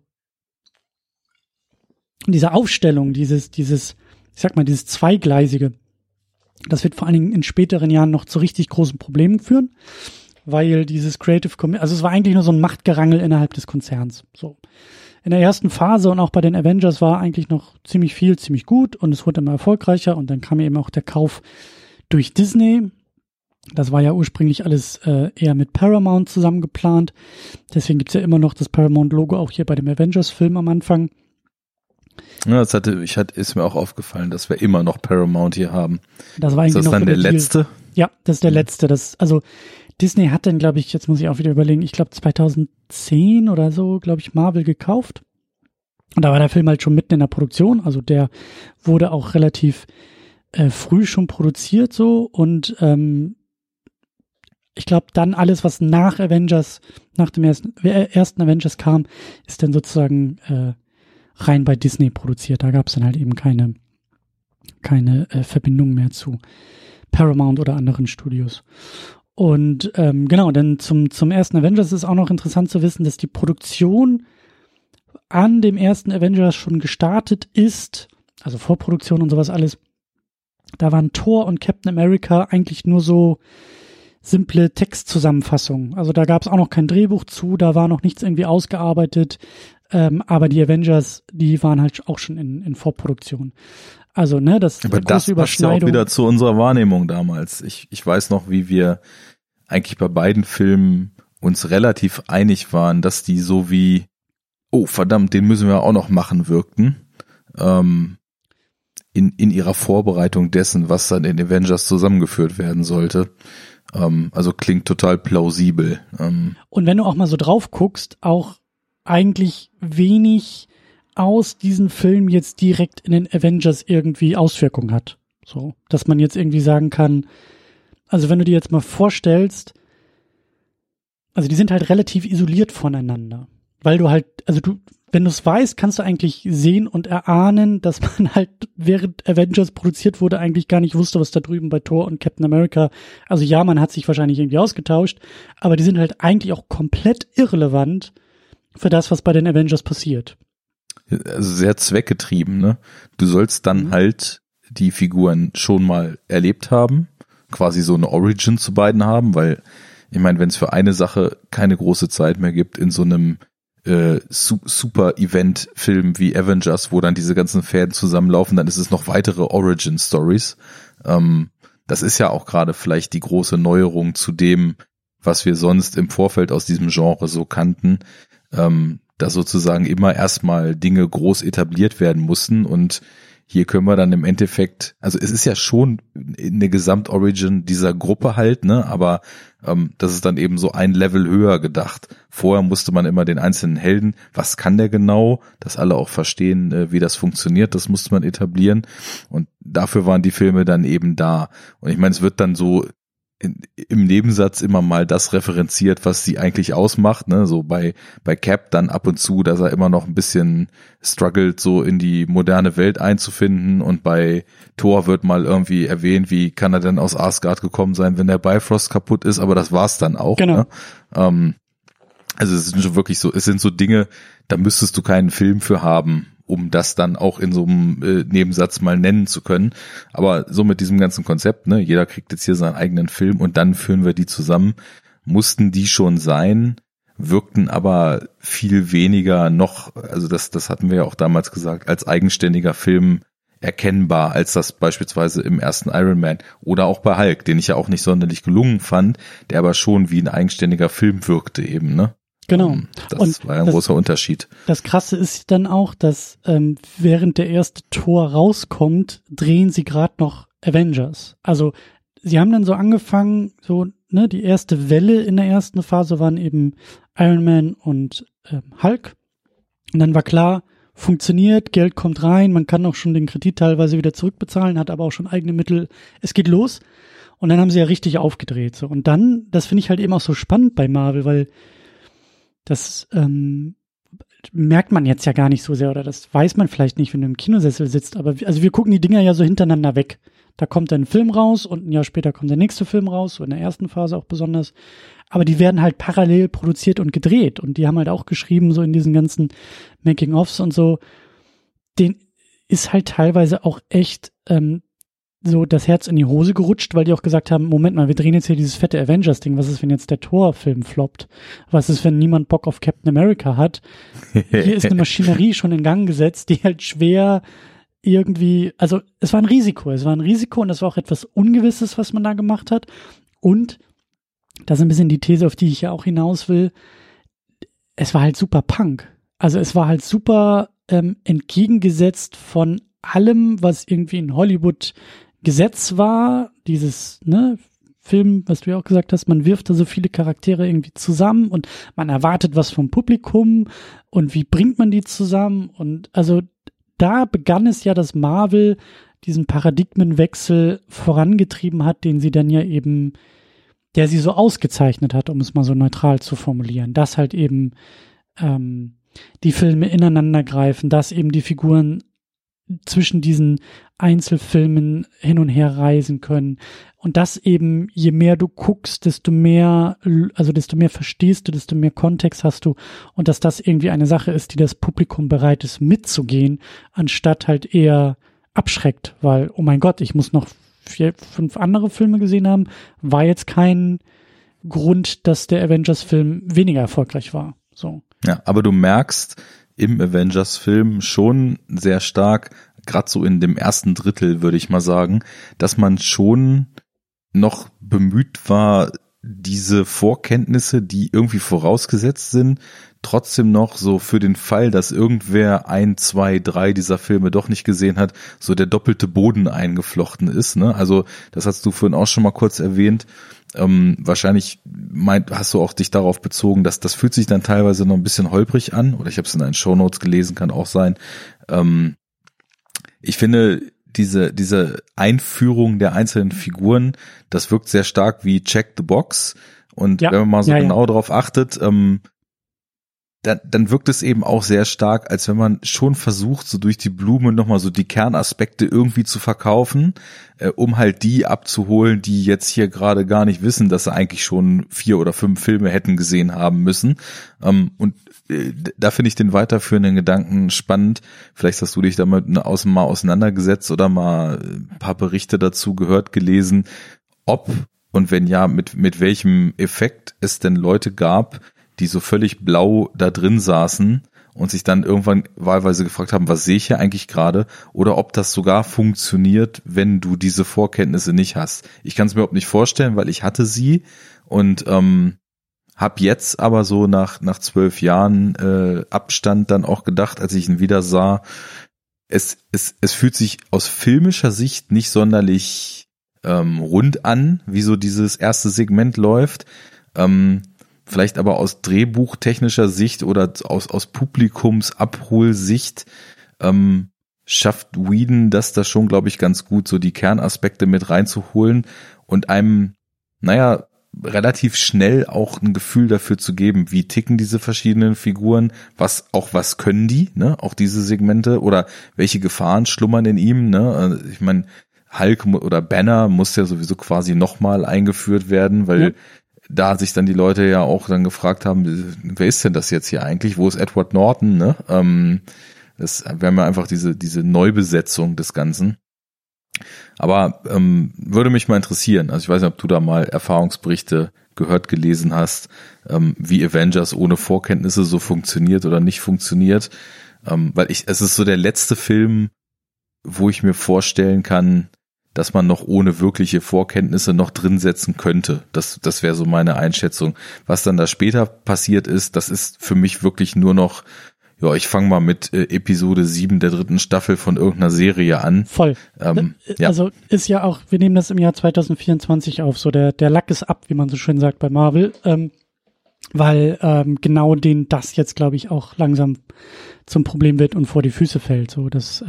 Und diese Aufstellung, dieses Zweigleisige, das wird vor allen Dingen in späteren Jahren noch zu richtig großen Problemen führen, weil dieses Creative Committee, also es war eigentlich nur so ein Machtgerangel innerhalb des Konzerns. So. In der ersten Phase und auch bei den Avengers war eigentlich noch ziemlich gut und es wurde immer erfolgreicher und dann kam eben auch der Kauf durch Disney. Das war ja ursprünglich alles eher mit Paramount zusammen geplant. Deswegen gibt's ja immer noch das Paramount-Logo auch hier bei dem Avengers-Film am Anfang. Ja, ist mir auch aufgefallen, dass wir immer noch Paramount hier haben. Das war eigentlich ist das noch dann der letzte? Ja, das ist der letzte. Also Disney hat dann, glaube ich, jetzt muss ich auch wieder überlegen, ich glaube 2010 oder so, glaube ich, Marvel gekauft. Und da war der Film halt schon mitten in der Produktion. Also der wurde auch relativ früh schon produziert so. Und ich glaube dann alles, was nach dem ersten Avengers kam, ist dann sozusagen rein bei Disney produziert. Da gab es dann halt eben keine Verbindung mehr zu Paramount oder anderen Studios. Und genau, dann zum ersten Avengers ist auch noch interessant zu wissen, dass die Produktion an dem ersten Avengers schon gestartet ist, also Vorproduktion und sowas alles. Da waren Thor und Captain America eigentlich nur so simple Textzusammenfassungen. Also da gab es auch noch kein Drehbuch zu, da war noch nichts irgendwie ausgearbeitet, aber die Avengers, die waren halt auch schon in Vorproduktion. Also, das aber das passt ja auch wieder zu unserer Wahrnehmung damals. Ich weiß noch, wie wir eigentlich bei beiden Filmen uns relativ einig waren, dass die so wie, oh verdammt, den müssen wir auch noch machen, wirkten. In ihrer Vorbereitung dessen, was dann in Avengers zusammengeführt werden sollte. Also klingt total plausibel. Und wenn du auch mal so drauf guckst, auch eigentlich wenig aus diesen Filmen jetzt direkt in den Avengers irgendwie Auswirkungen hat. So, dass man jetzt irgendwie sagen kann, also wenn du dir jetzt mal vorstellst, also die sind halt relativ isoliert voneinander, weil du halt, wenn du es weißt, kannst du eigentlich sehen und erahnen, dass man halt während Avengers produziert wurde, eigentlich gar nicht wusste, was da drüben bei Thor und Captain America, also ja, man hat sich wahrscheinlich irgendwie ausgetauscht, aber die sind halt eigentlich auch komplett irrelevant für das, was bei den Avengers passiert. Also sehr zweckgetrieben, ne? Du sollst dann halt die Figuren schon mal erlebt haben, quasi so eine Origin zu beiden haben, weil ich meine, wenn es für eine Sache keine große Zeit mehr gibt in so einem Super-Event-Film wie Avengers, wo dann diese ganzen Fäden zusammenlaufen, dann ist es noch weitere Origin-Stories. das ist ja auch gerade vielleicht die große Neuerung zu dem, was wir sonst im Vorfeld aus diesem Genre so kannten, dass sozusagen immer erstmal Dinge groß etabliert werden mussten und hier können wir dann im Endeffekt, also es ist ja schon eine Gesamtorigin dieser Gruppe halt, ne, aber das ist dann eben so ein Level höher gedacht. Vorher musste man immer den einzelnen Helden, was kann der genau, dass alle auch verstehen, wie das funktioniert, das musste man etablieren und dafür waren die Filme dann eben da. Und ich meine, es wird dann so im Nebensatz immer mal das referenziert, was sie eigentlich ausmacht, ne, so bei Cap dann ab und zu, dass er immer noch ein bisschen struggelt, so in die moderne Welt einzufinden und bei Thor wird mal irgendwie erwähnt, wie kann er denn aus Asgard gekommen sein, wenn der Bifrost kaputt ist, aber das war's dann auch, genau. Ne? Also es sind schon wirklich so, es sind so Dinge, da müsstest du keinen Film für haben, um das dann auch in so einem Nebensatz mal nennen zu können. Aber so mit diesem ganzen Konzept, ne, jeder kriegt jetzt hier seinen eigenen Film und dann führen wir die zusammen, mussten die schon sein, wirkten aber viel weniger noch, also das hatten wir ja auch damals gesagt, als eigenständiger Film erkennbar, als das beispielsweise im ersten Iron Man oder auch bei Hulk, den ich ja auch nicht sonderlich gelungen fand, der aber schon wie ein eigenständiger Film wirkte eben, ne? Genau. Das war ein großer Unterschied. Das Krasse ist dann auch, dass während der erste Tor rauskommt, drehen sie gerade noch Avengers. Also sie haben dann so angefangen, so ne, die erste Welle in der ersten Phase waren eben Iron Man und Hulk. Und dann war klar, funktioniert, Geld kommt rein, man kann auch schon den Kredit teilweise wieder zurückbezahlen, hat aber auch schon eigene Mittel. Es geht los. Und dann haben sie ja richtig aufgedreht. So. Und dann, das finde ich halt eben auch so spannend bei Marvel, weil das merkt man jetzt ja gar nicht so sehr oder das weiß man vielleicht nicht, wenn du im Kinosessel sitzt, aber also wir gucken die Dinger ja so hintereinander weg. Da kommt dann ein Film raus und ein Jahr später kommt der nächste Film raus, so in der ersten Phase auch besonders. Aber die werden halt parallel produziert und gedreht und die haben halt auch geschrieben, so in diesen ganzen Making-ofs und so, den ist halt teilweise auch echt so das Herz in die Hose gerutscht, weil die auch gesagt haben, Moment mal, wir drehen jetzt hier dieses fette Avengers-Ding, was ist, wenn jetzt der Thor-Film floppt? Was ist, wenn niemand Bock auf Captain America hat? Hier ist eine Maschinerie schon in Gang gesetzt, die halt schwer irgendwie, also es war ein Risiko und es war auch etwas Ungewisses, was man da gemacht hat und das ist ein bisschen die These, auf die ich ja auch hinaus will, es war halt super Punk. Also es war halt super entgegengesetzt von allem, was irgendwie in Hollywood Gesetz war, dieses, ne, Film, was du ja auch gesagt hast, man wirft da so viele Charaktere irgendwie zusammen und man erwartet was vom Publikum und wie bringt man die zusammen und also da begann es ja, dass Marvel diesen Paradigmenwechsel vorangetrieben hat, den sie dann ja eben, der sie so ausgezeichnet hat, um es mal so neutral zu formulieren, dass halt eben die Filme ineinander greifen, dass eben die Figuren zwischen diesen Einzelfilmen hin und her reisen können und dass eben, je mehr du guckst, desto mehr verstehst du, desto mehr Kontext hast du und dass das irgendwie eine Sache ist, die das Publikum bereit ist mitzugehen, anstatt halt eher abschreckt, weil, oh mein Gott, ich muss noch 4, 5 andere Filme gesehen haben, war jetzt kein Grund, dass der Avengers-Film weniger erfolgreich war. So. Ja, aber du merkst im Avengers-Film schon sehr stark, gerade so in dem ersten Drittel, würde ich mal sagen, dass man schon noch bemüht war, diese Vorkenntnisse, die irgendwie vorausgesetzt sind, trotzdem noch so für den Fall, dass irgendwer 1, 2, 3 dieser Filme doch nicht gesehen hat, so der doppelte Boden eingeflochten ist, ne? Also das hast du vorhin auch schon mal kurz erwähnt. Wahrscheinlich hast du auch dich darauf bezogen, dass das fühlt sich dann teilweise noch ein bisschen holprig an, oder ich habe es in den Shownotes gelesen, kann auch sein. Ich finde, diese Einführung der einzelnen Figuren, das wirkt sehr stark wie Check the Box. Und wenn man mal so genau drauf achtet, dann wirkt es eben auch sehr stark, als wenn man schon versucht, so durch die Blume nochmal so die Kernaspekte irgendwie zu verkaufen, um halt die abzuholen, die jetzt hier gerade gar nicht wissen, dass sie eigentlich schon 4 oder 5 Filme hätten gesehen haben müssen. Und da finde ich den weiterführenden Gedanken spannend. Vielleicht hast du dich damit mal auseinandergesetzt oder mal ein paar Berichte dazu gehört, gelesen, ob und wenn ja, mit welchem Effekt es denn Leute gab, die so völlig blau da drin saßen und sich dann irgendwann wahlweise gefragt haben, was sehe ich hier eigentlich gerade, oder ob das sogar funktioniert, wenn du diese Vorkenntnisse nicht hast. Ich kann es mir überhaupt nicht vorstellen, weil ich hatte sie und hab jetzt aber so nach 12 Jahren Abstand dann auch gedacht, als ich ihn wieder sah, es fühlt sich aus filmischer Sicht nicht sonderlich rund an, wie so dieses erste Segment läuft. Vielleicht aber aus drehbuchtechnischer Sicht oder aus Publikumsabholsicht schafft Whedon das da schon, glaube ich, ganz gut, so die Kernaspekte mit reinzuholen und einem, relativ schnell auch ein Gefühl dafür zu geben, wie ticken diese verschiedenen Figuren, was können die, ne, auch diese Segmente oder welche Gefahren schlummern in ihm, ne, also ich meine, Hulk oder Banner muss ja sowieso quasi nochmal eingeführt werden, weil da sich dann die Leute ja auch dann gefragt haben, wer ist denn das jetzt hier eigentlich, wo ist Edward Norton, ne, wir haben ja einfach diese Neubesetzung des Ganzen. Aber würde mich mal interessieren, also ich weiß nicht, ob du da mal Erfahrungsberichte gehört, gelesen hast, wie Avengers ohne Vorkenntnisse so funktioniert oder nicht funktioniert, weil es ist so der letzte Film, wo ich mir vorstellen kann, dass man noch ohne wirkliche Vorkenntnisse noch drin setzen könnte. Das wäre so meine Einschätzung. Was dann da später passiert ist, das ist für mich wirklich nur noch, ja, ich fange mal mit Episode 7 der 3. Staffel von irgendeiner Serie an. Voll. Ja. Also ist ja auch, wir nehmen das im Jahr 2024 auf, so der Lack ist ab, wie man so schön sagt bei Marvel, weil genau denen das jetzt, glaube ich, auch langsam zum Problem wird und vor die Füße fällt. So, dass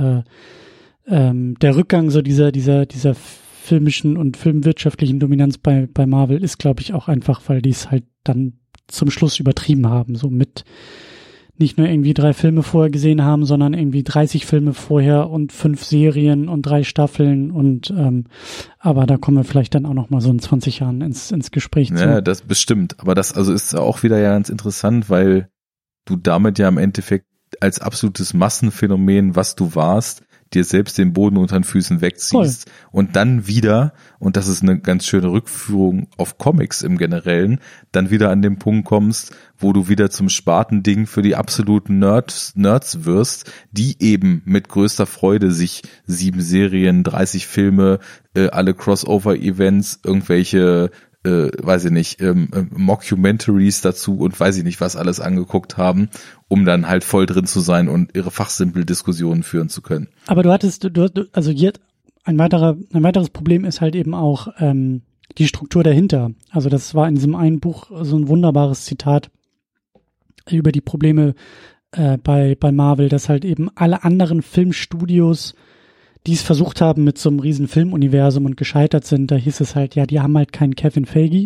der Rückgang so dieser filmischen und filmwirtschaftlichen Dominanz bei Marvel ist, glaube ich, auch einfach, weil die es halt dann zum Schluss übertrieben haben, so mit nicht nur irgendwie 3 Filme vorher gesehen haben, sondern irgendwie 30 Filme vorher und 5 Serien und 3 Staffeln und aber da kommen wir vielleicht dann auch noch mal so in 20 Jahren ins Gespräch zu. Ja, das bestimmt. Aber das also ist auch wieder ja ganz interessant, weil du damit ja im Endeffekt als absolutes Massenphänomen, was du warst, dir selbst den Boden unter den Füßen wegziehst. Voll. Und dann wieder, und das ist eine ganz schöne Rückführung auf Comics im Generellen, dann wieder an den Punkt kommst, wo du wieder zum Spartending für die absoluten Nerds wirst, die eben mit größter Freude sich 7 Serien, 30 Filme, alle Crossover-Events, irgendwelche weiß ich nicht, Mockumentaries dazu und weiß ich nicht, was alles angeguckt haben, um dann halt voll drin zu sein und ihre Fachsimpel-Diskussionen führen zu können. Aber also jetzt ein weiteres Problem ist halt eben auch die Struktur dahinter. Also das war in diesem einen Buch so ein wunderbares Zitat über die Probleme bei Marvel, dass halt eben alle anderen Filmstudios, die es versucht haben mit so einem riesen Filmuniversum und gescheitert sind, da hieß es halt, ja, die haben halt keinen Kevin Feige.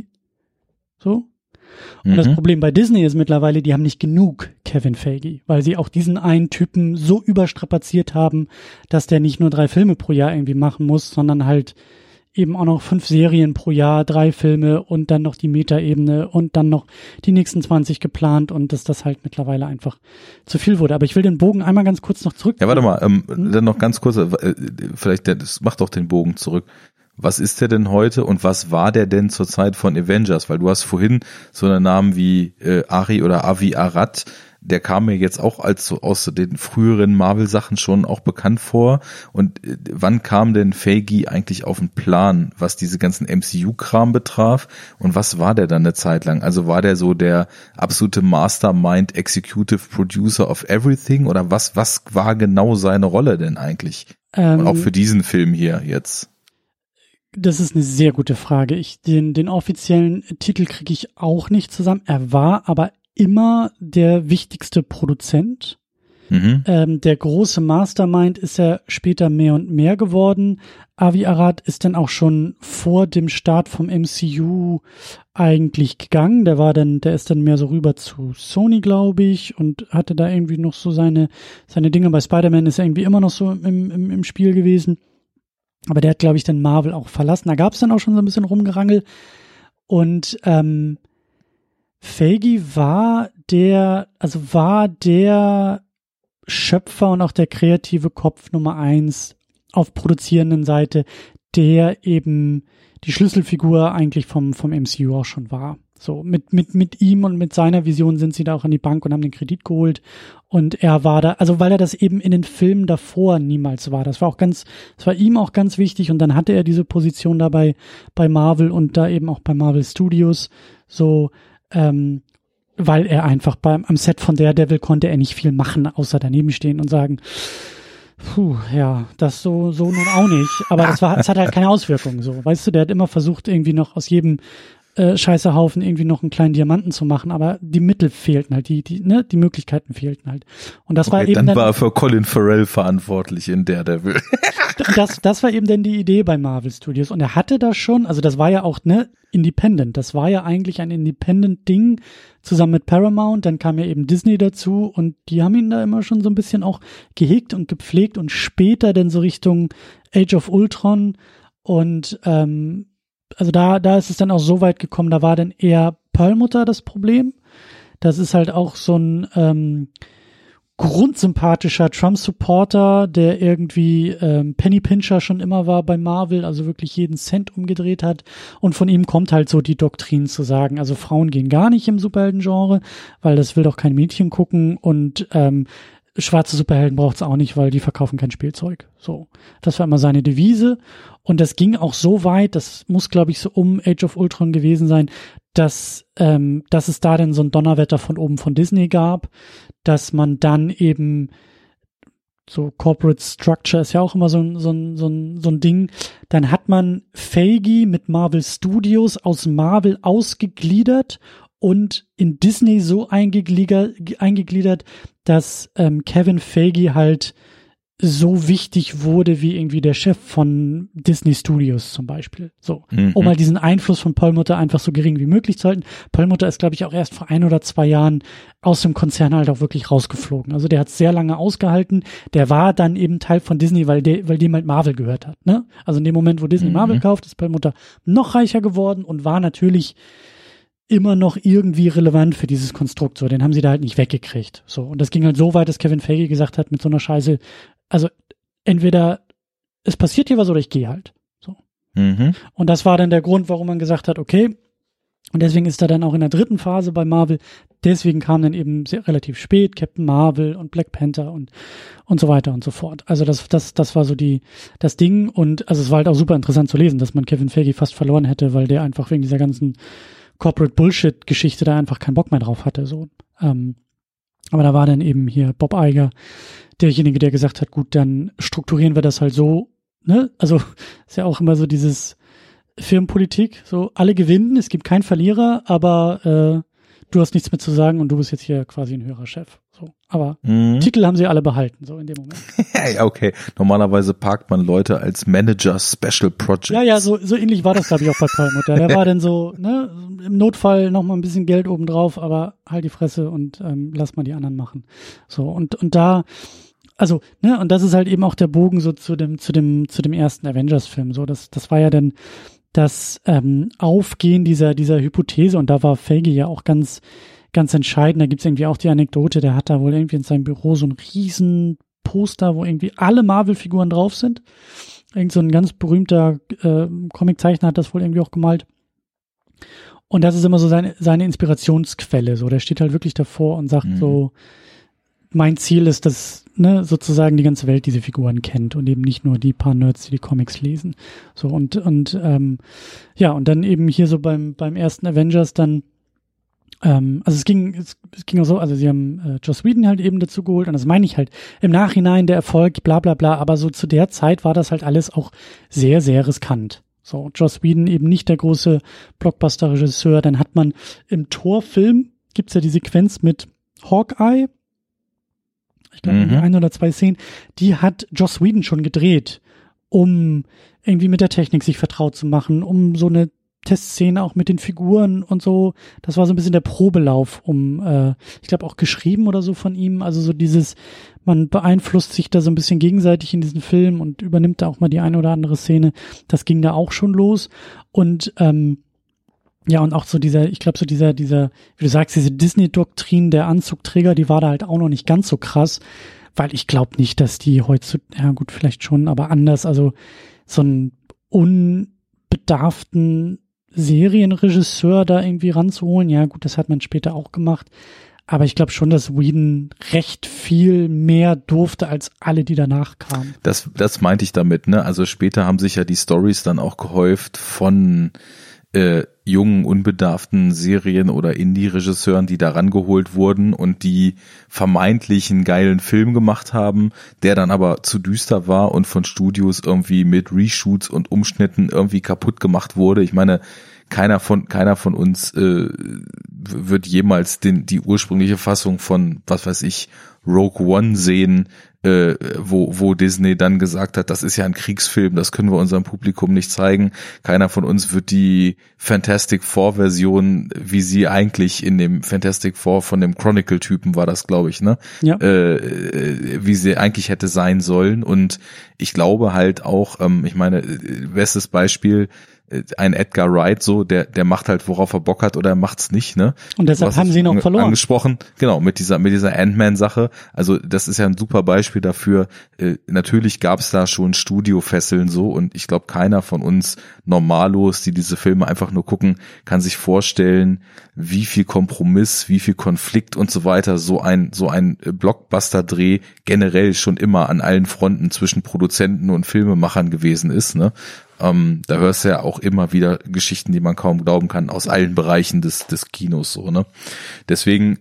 So. Und das Problem bei Disney ist mittlerweile, die haben nicht genug Kevin Feige, weil sie auch diesen einen Typen so überstrapaziert haben, dass der nicht nur 3 Filme pro Jahr irgendwie machen muss, sondern halt eben auch noch 5 Serien pro Jahr, 3 Filme und dann noch die Metaebene und dann noch die nächsten 20 geplant und dass das halt mittlerweile einfach zu viel wurde. Aber ich will den Bogen einmal ganz kurz noch zurück. Ja, warte mal, dann noch ganz kurz, vielleicht, das macht doch den Bogen zurück. Was ist der denn heute und was war der denn zur Zeit von Avengers? Weil du hast vorhin so einen Namen wie Ari oder Avi Arad, der kam mir jetzt auch als so aus den früheren Marvel-Sachen schon auch bekannt vor. Und wann kam denn Feige eigentlich auf den Plan, was diese ganzen MCU-Kram betraf? Und was war der dann eine Zeit lang? Also war der so der absolute Mastermind, Executive Producer of Everything? Oder was war genau seine Rolle denn eigentlich? Und auch für diesen Film hier jetzt? Das ist eine sehr gute Frage. Den offiziellen Titel kriege ich auch nicht zusammen. Er war aber immer der wichtigste Produzent. Der große Mastermind ist er später mehr und mehr geworden. Avi Arad ist dann auch schon vor dem Start vom MCU eigentlich gegangen. Der ist dann mehr so rüber zu Sony, glaube ich, und hatte da irgendwie noch so seine Dinge. Bei Spider-Man ist er irgendwie immer noch so im Spiel gewesen. Aber der hat, glaube ich, dann Marvel auch verlassen. Da gab es dann auch schon so ein bisschen Rumgerangel. Und Feige war der Schöpfer und auch der kreative Kopf Nummer 1 auf produzierenden Seite, der eben die Schlüsselfigur eigentlich vom MCU auch schon war. So, mit ihm und mit seiner Vision sind sie da auch an die Bank und haben den Kredit geholt. Und er war da, also weil er das eben in den Filmen davor niemals war. Das war ihm auch ganz wichtig. Und dann hatte er diese Position dabei bei Marvel und da eben auch bei Marvel Studios. So, weil er einfach am Set von Daredevil konnte er nicht viel machen, außer daneben stehen und sagen, ja, das so nun auch nicht. Aber es hat halt keine Auswirkungen, so. Weißt du, der hat immer versucht, irgendwie noch aus jedem Scheißehaufen irgendwie noch einen kleinen Diamanten zu machen, aber die Mittel fehlten halt, die Möglichkeiten fehlten halt. Und das war eben dann war er für Colin Farrell verantwortlich in Daredevil. Das war eben dann die Idee bei Marvel Studios. Und er hatte da schon, also das war ja auch, Independent. Das war ja eigentlich ein Independent-Ding zusammen mit Paramount. Dann kam ja eben Disney dazu und die haben ihn da immer schon so ein bisschen auch gehegt und gepflegt und später dann so Richtung Age of Ultron und also da ist es dann auch so weit gekommen, da war dann eher Perlmutter das Problem. Das ist halt auch so ein grundsympathischer Trump-Supporter, der irgendwie Penny-Pincher schon immer war bei Marvel, also wirklich jeden Cent umgedreht hat. Und von ihm kommt halt so die Doktrin zu sagen, also Frauen gehen gar nicht im Superhelden-Genre, weil das will doch kein Mädchen gucken und schwarze Superhelden braucht's auch nicht, weil die verkaufen kein Spielzeug. So, das war immer seine Devise. Und das ging auch so weit, das muss, glaube ich, so um Age of Ultron gewesen sein, dass es da dann so ein Donnerwetter von oben von Disney gab, dass man dann eben so Corporate Structure ist ja auch immer so ein Ding. Dann hat man Feige mit Marvel Studios aus Marvel ausgegliedert und in Disney so eingegliedert, dass Kevin Feige halt so wichtig wurde wie irgendwie der Chef von Disney Studios zum Beispiel. So, um mal diesen Einfluss von Perlmutter einfach so gering wie möglich zu halten. Perlmutter ist, glaube ich, auch erst vor 1 oder 2 Jahren aus dem Konzern halt auch wirklich rausgeflogen. Also der hat es sehr lange ausgehalten. Der war dann eben Teil von Disney, weil dem halt Marvel gehört hat. Ne? Also in dem Moment, wo Disney Marvel kauft, ist Perlmutter noch reicher geworden und war natürlich immer noch irgendwie relevant für dieses Konstrukt. So, den haben sie da halt nicht weggekriegt. So, und das ging halt so weit, dass Kevin Feige gesagt hat, mit so einer Scheiße, also entweder es passiert hier was oder ich gehe halt. So. Und das war dann der Grund, warum man gesagt hat, okay, und deswegen ist er dann auch in der 3. Phase bei Marvel, deswegen kam dann eben relativ spät Captain Marvel und Black Panther und so weiter und so fort. Also das war so das Ding und also es war halt auch super interessant zu lesen, dass man Kevin Feige fast verloren hätte, weil der einfach wegen dieser ganzen Corporate Bullshit-Geschichte da einfach keinen Bock mehr drauf hatte. So. Aber da war dann eben hier Bob Iger, derjenige, der gesagt hat, gut, dann strukturieren wir das halt so, ne? Also ist ja auch immer so dieses Firmenpolitik, so alle gewinnen, es gibt keinen Verlierer, aber du hast nichts mehr zu sagen und du bist jetzt hier quasi ein höherer Chef. So. Aber Titel haben sie alle behalten, so in dem Moment. Ja, okay. Normalerweise parkt man Leute als Manager Special Projects. Ja, so ähnlich war das, glaube ich, auch bei Perlmutter. Der war dann so, ne, im Notfall noch mal ein bisschen Geld obendrauf, aber halt die Fresse und lass mal die anderen machen. So, und da, also, ne, und das ist halt eben auch der Bogen so zu dem ersten Avengers-Film. So, das war ja dann das Aufgehen dieser Hypothese und da war Feige ja auch ganz entscheidend. Da gibt's irgendwie auch die Anekdote, der hat da wohl irgendwie in seinem Büro so ein riesen Poster, wo irgendwie alle Marvel-Figuren drauf sind. Irgend so ein ganz berühmter Comiczeichner hat das wohl irgendwie auch gemalt. Und das ist immer so seine Inspirationsquelle. So, der steht halt wirklich davor und sagt so, mein Ziel ist, dass sozusagen die ganze Welt diese Figuren kennt und eben nicht nur die paar Nerds, die Comics lesen. So und ja, und dann eben hier so beim ersten Avengers dann also es ging auch so, also sie haben Joss Whedon halt eben dazu geholt und das meine ich halt im Nachhinein der Erfolg, bla bla bla, aber so zu der Zeit war das halt alles auch sehr, sehr riskant. So, Joss Whedon eben nicht der große Blockbuster-Regisseur, dann hat man im Thor-Film, gibt's ja die Sequenz mit Hawkeye, ich glaube 1 oder 2 Szenen, die hat Joss Whedon schon gedreht, um irgendwie mit der Technik sich vertraut zu machen, um so eine Testszene auch mit den Figuren und so. Das war so ein bisschen der Probelauf, ich glaube auch geschrieben oder so von ihm. Also so dieses, man beeinflusst sich da so ein bisschen gegenseitig in diesen Film und übernimmt da auch mal die eine oder andere Szene. Das ging da auch schon los. Und ja, und auch so dieser, wie du sagst, diese Disney-Doktrin der Anzugträger, die war da halt auch noch nicht ganz so krass, weil ich glaube nicht, dass die heutzutage, ja gut, vielleicht schon, aber anders, also so einen unbedarften Serienregisseur da irgendwie ranzuholen. Ja, gut, das hat man später auch gemacht. Aber ich glaube schon, dass Whedon recht viel mehr durfte als alle, die danach kamen. Das meinte ich damit, ne? Also später haben sich ja die Storys dann auch gehäuft von jungen, unbedarften Serien- oder Indie-Regisseuren, die da rangeholt wurden und die vermeintlich einen geilen Film gemacht haben, der dann aber zu düster war und von Studios irgendwie mit Reshoots und Umschnitten irgendwie kaputt gemacht wurde. Ich meine, keiner von uns wird jemals die ursprüngliche Fassung von, was weiß ich, Rogue One sehen, wo Disney dann gesagt hat, das ist ja ein Kriegsfilm, das können wir unserem Publikum nicht zeigen. Keiner von uns wird die Fantastic Four Version, wie sie eigentlich in dem Fantastic Four von dem Chronicle-Typen war das, glaube ich, ne? Ja. Wie sie eigentlich hätte sein sollen. Und ich glaube halt auch, ich meine, bestes Beispiel, ein Edgar Wright, so, der macht halt, worauf er Bock hat oder er macht's nicht, ne? Und deshalb haben sie ihn auch verloren. Angesprochen, genau, mit dieser Ant-Man-Sache. Also, das ist ja ein super Beispiel dafür. Natürlich gab's da schon Studiofesseln so und ich glaube, keiner von uns Normalos, die diese Filme einfach nur gucken, kann sich vorstellen, wie viel Kompromiss, wie viel Konflikt und so weiter so ein Blockbuster-Dreh generell schon immer an allen Fronten zwischen Produzenten und Filmemachern gewesen ist, ne? Da hörst du ja auch immer wieder Geschichten, die man kaum glauben kann, aus allen Bereichen des Kinos, so, ne? Deswegen,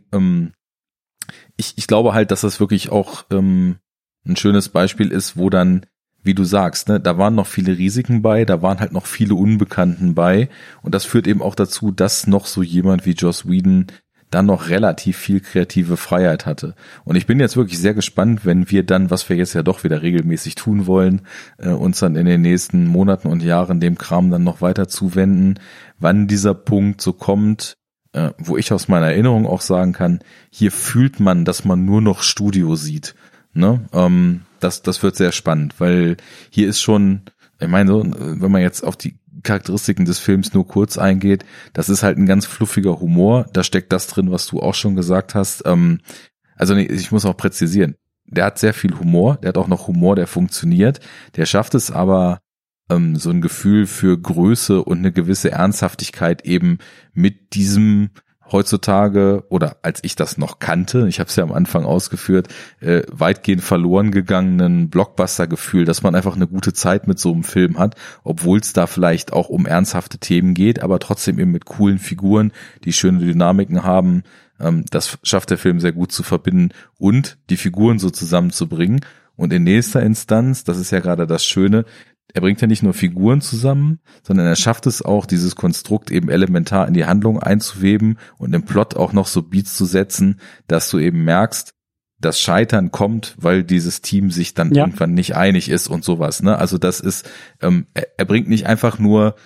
ich glaube halt, dass das wirklich auch ein schönes Beispiel ist, wo dann, wie du sagst, ne, da waren noch viele Risiken bei, da waren halt noch viele Unbekannten bei und das führt eben auch dazu, dass noch so jemand wie Joss Whedon dann noch relativ viel kreative Freiheit hatte. Und ich bin jetzt wirklich sehr gespannt, wenn wir dann, was wir jetzt ja doch wieder regelmäßig tun wollen, uns dann in den nächsten Monaten und Jahren dem Kram dann noch weiter zuwenden, wann dieser Punkt so kommt, wo ich aus meiner Erinnerung auch sagen kann, hier fühlt man, dass man nur noch Studio sieht. Ne? Das wird sehr spannend, weil hier ist schon, ich meine, so, wenn man jetzt auf die Charakteristiken des Films nur kurz eingeht, das ist halt ein ganz fluffiger Humor, da steckt das drin, was du auch schon gesagt hast, also nee, ich muss auch präzisieren, der hat sehr viel Humor, der hat auch noch Humor, der funktioniert, der schafft es aber, so ein Gefühl für Größe und eine gewisse Ernsthaftigkeit eben mit diesem heutzutage, oder als ich das noch kannte, ich habe es ja am Anfang ausgeführt, weitgehend verloren gegangenen Blockbuster-Gefühl, dass man einfach eine gute Zeit mit so einem Film hat, obwohl es da vielleicht auch um ernsthafte Themen geht, aber trotzdem eben mit coolen Figuren, die schöne Dynamiken haben. Das schafft der Film sehr gut zu verbinden und die Figuren so zusammenzubringen. Und in nächster Instanz, das ist ja gerade das Schöne, er bringt ja nicht nur Figuren zusammen, sondern er schafft es auch, dieses Konstrukt eben elementar in die Handlung einzuweben und im Plot auch noch so Beats zu setzen, dass du eben merkst, das Scheitern kommt, weil dieses Team sich dann irgendwann nicht einig ist und sowas, ne? Also das ist, er bringt nicht einfach nur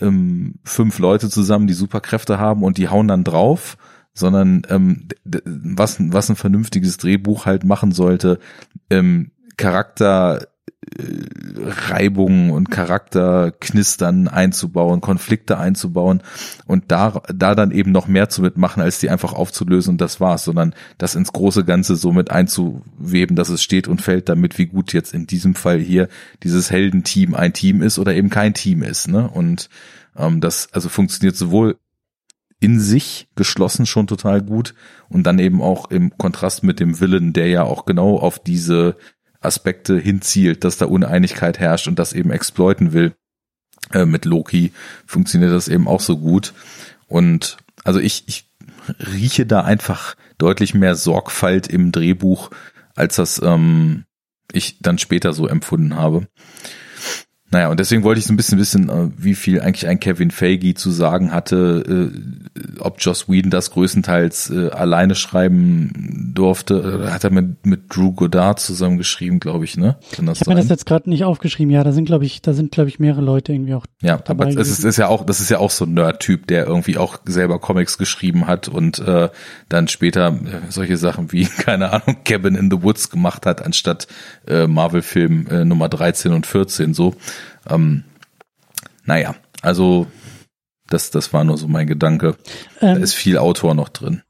5 Leute zusammen, die Superkräfte haben und die hauen dann drauf, sondern was ein vernünftiges Drehbuch halt machen sollte, Charakterreibungen und Charakterknistern einzubauen, Konflikte einzubauen und da dann eben noch mehr zu mitmachen, als die einfach aufzulösen und das war's, sondern das ins große Ganze so mit einzuweben, dass es steht und fällt damit, wie gut jetzt in diesem Fall hier dieses Heldenteam ein Team ist oder eben kein Team ist, ne? Und das also funktioniert sowohl in sich geschlossen schon total gut und dann eben auch im Kontrast mit dem Villain, der ja auch genau auf diese Aspekte hinzielt, dass da Uneinigkeit herrscht und das eben exploiten will. Mit Loki funktioniert das eben auch so gut. Und also ich rieche da einfach deutlich mehr Sorgfalt im Drehbuch, als das ich dann später so empfunden habe. Naja, und deswegen wollte ich so ein bisschen wissen, wie viel eigentlich ein Kevin Feige zu sagen hatte, ob Joss Whedon das größtenteils alleine schreiben durfte. Hat er mit Drew Goddard zusammen geschrieben, glaube ich, ne? Ich habe mir das jetzt gerade nicht aufgeschrieben. Ja, da sind glaube ich mehrere Leute irgendwie auch dabei. Aber das ist ja auch so ein Nerd-Typ, der irgendwie auch selber Comics geschrieben hat und dann später solche Sachen wie, keine Ahnung, Cabin in the Woods gemacht hat, anstatt Marvel-Film Nummer 13 und 14 so. Naja, also das war nur so mein Gedanke. Da ist viel Autor noch drin.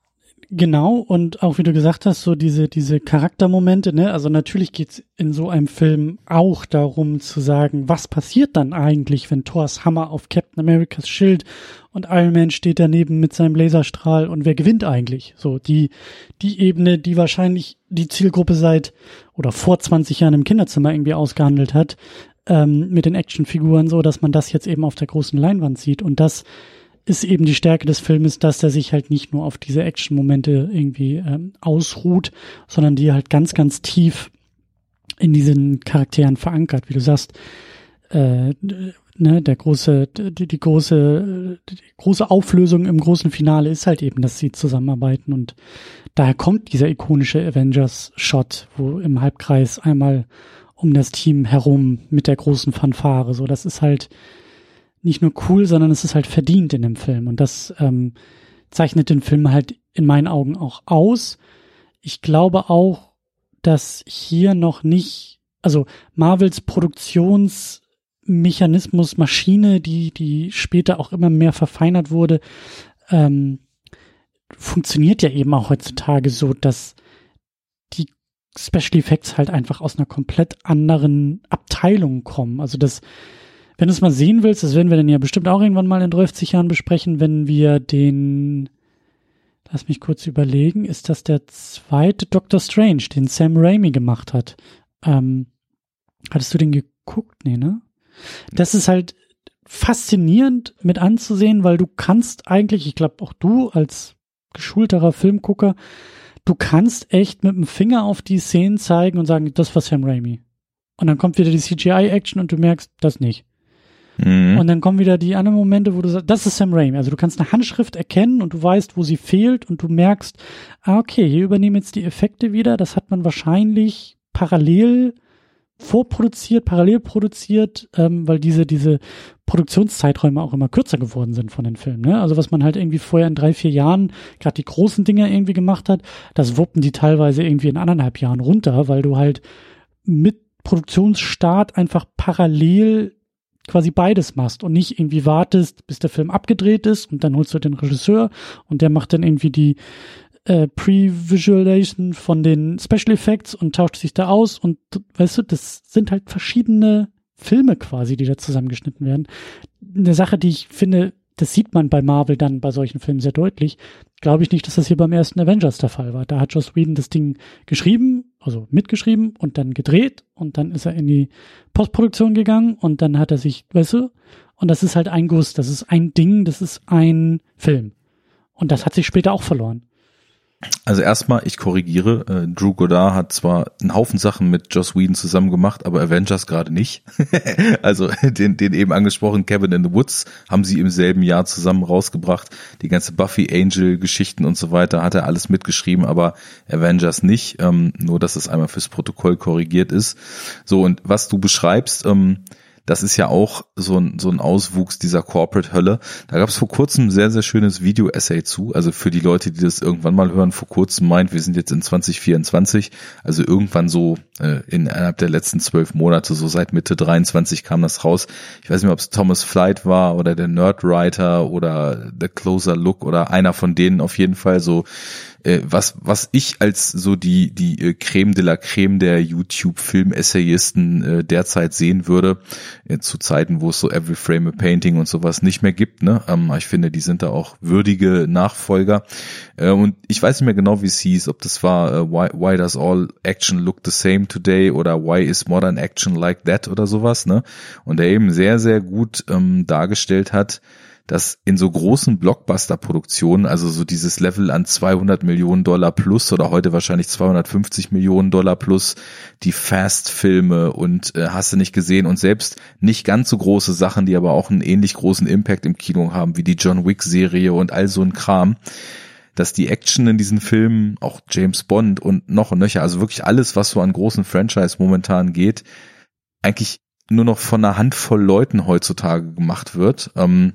Genau, und auch wie du gesagt hast, so diese Charaktermomente, ne? Also natürlich geht's in so einem Film auch darum zu sagen, was passiert dann eigentlich, wenn Thors Hammer auf Captain Americas Schild und Iron Man steht daneben mit seinem Laserstrahl und wer gewinnt eigentlich? So die Ebene, die wahrscheinlich die Zielgruppe seit oder vor 20 Jahren im Kinderzimmer irgendwie ausgehandelt hat, mit den Actionfiguren, so dass man das jetzt eben auf der großen Leinwand sieht. Und das ist eben die Stärke des Filmes, dass er sich halt nicht nur auf diese Action-Momente irgendwie ausruht, sondern die halt ganz, ganz tief in diesen Charakteren verankert. Wie du sagst, die große Auflösung im großen Finale ist halt eben, dass sie zusammenarbeiten, und daher kommt dieser ikonische Avengers-Shot, wo im Halbkreis einmal um das Team herum mit der großen Fanfare. So, das ist halt nicht nur cool, sondern es ist halt verdient in dem Film. Und das zeichnet den Film halt in meinen Augen auch aus. Ich glaube auch, dass hier noch nicht, also Marvels Produktionsmechanismus, Maschine, die später auch immer mehr verfeinert wurde, funktioniert ja eben auch heutzutage so, dass die Special Effects halt einfach aus einer komplett anderen Abteilung kommen. Also das, wenn du es mal sehen willst, das werden wir dann ja bestimmt auch irgendwann mal in 30 Jahren besprechen, wenn wir lass mich kurz überlegen, ist das der zweite Doctor Strange, den Sam Raimi gemacht hat. Hattest du den geguckt? Nee, ne? Das ist halt faszinierend mit anzusehen, weil du kannst eigentlich, ich glaube auch du als geschulterer Filmgucker, du kannst echt mit dem Finger auf die Szenen zeigen und sagen, das war Sam Raimi. Und dann kommt wieder die CGI-Action und du merkst, das nicht. Mhm. Und dann kommen wieder die anderen Momente, wo du sagst, das ist Sam Raimi. Also du kannst eine Handschrift erkennen und du weißt, wo sie fehlt, und du merkst, okay, hier übernehmen jetzt die Effekte wieder. Das hat man wahrscheinlich parallel produziert, weil diese Produktionszeiträume auch immer kürzer geworden sind von den Filmen. Ne? Also was man halt irgendwie vorher in 3-4 Jahren gerade die großen Dinger irgendwie gemacht hat, das wuppen die teilweise irgendwie in 1,5 Jahren runter, weil du halt mit Produktionsstart einfach parallel quasi beides machst und nicht irgendwie wartest, bis der Film abgedreht ist und dann holst du den Regisseur und der macht dann irgendwie die Pre-Visualization von den Special Effects und tauscht sich da aus, und weißt du, das sind halt verschiedene Filme quasi, die da zusammengeschnitten werden. Eine Sache, die ich finde, das sieht man bei Marvel dann bei solchen Filmen sehr deutlich, glaube ich nicht, dass das hier beim ersten Avengers der Fall war. Da hat Joss Whedon das Ding geschrieben, also mitgeschrieben und dann gedreht, und dann ist er in die Postproduktion gegangen und dann hat er sich, weißt du, und das ist halt ein Guss, das ist ein Ding, das ist ein Film. Und das hat sich später auch verloren. Also erstmal, ich korrigiere, Drew Goddard hat zwar einen Haufen Sachen mit Joss Whedon zusammen gemacht, aber Avengers gerade nicht. Also den eben angesprochenen Cabin in the Woods haben sie im selben Jahr zusammen rausgebracht. Die ganze Buffy Angel Geschichten und so weiter hat er alles mitgeschrieben, aber Avengers nicht. Nur, dass es einmal fürs Protokoll korrigiert ist. So, und was du beschreibst, das ist ja auch so ein Auswuchs dieser Corporate-Hölle. Da gab es vor kurzem ein sehr, sehr schönes Video-Essay zu. Also für die Leute, die das irgendwann mal hören, vor kurzem meint, wir sind jetzt in 2024. Also irgendwann so innerhalb der letzten 12 Monate, so seit Mitte 23 kam das raus. Ich weiß nicht mehr, ob es Thomas Flight war oder der Nerdwriter oder The Closer Look oder einer von denen, auf jeden Fall so. Was ich als so die Creme de la Creme der YouTube-Film-Essayisten derzeit sehen würde, zu Zeiten, wo es so Every Frame a Painting und sowas nicht mehr gibt, ne? Ich finde, die sind da auch würdige Nachfolger. Und ich weiß nicht mehr genau, wie es hieß, ob das war Why Does All Action Look the Same Today oder Why is Modern Action Like That oder sowas, ne? Und der eben sehr, sehr gut dargestellt hat, dass in so großen Blockbuster-Produktionen, also so dieses Level an $200 Millionen plus oder heute wahrscheinlich $250 Millionen plus, die Fast-Filme und hast du nicht gesehen, und selbst nicht ganz so große Sachen, die aber auch einen ähnlich großen Impact im Kino haben, wie die John Wick-Serie und all so ein Kram, dass die Action in diesen Filmen, auch James Bond und noch und nöcher, also wirklich alles, was so an großen Franchise momentan geht, eigentlich nur noch von einer Handvoll Leuten heutzutage gemacht wird.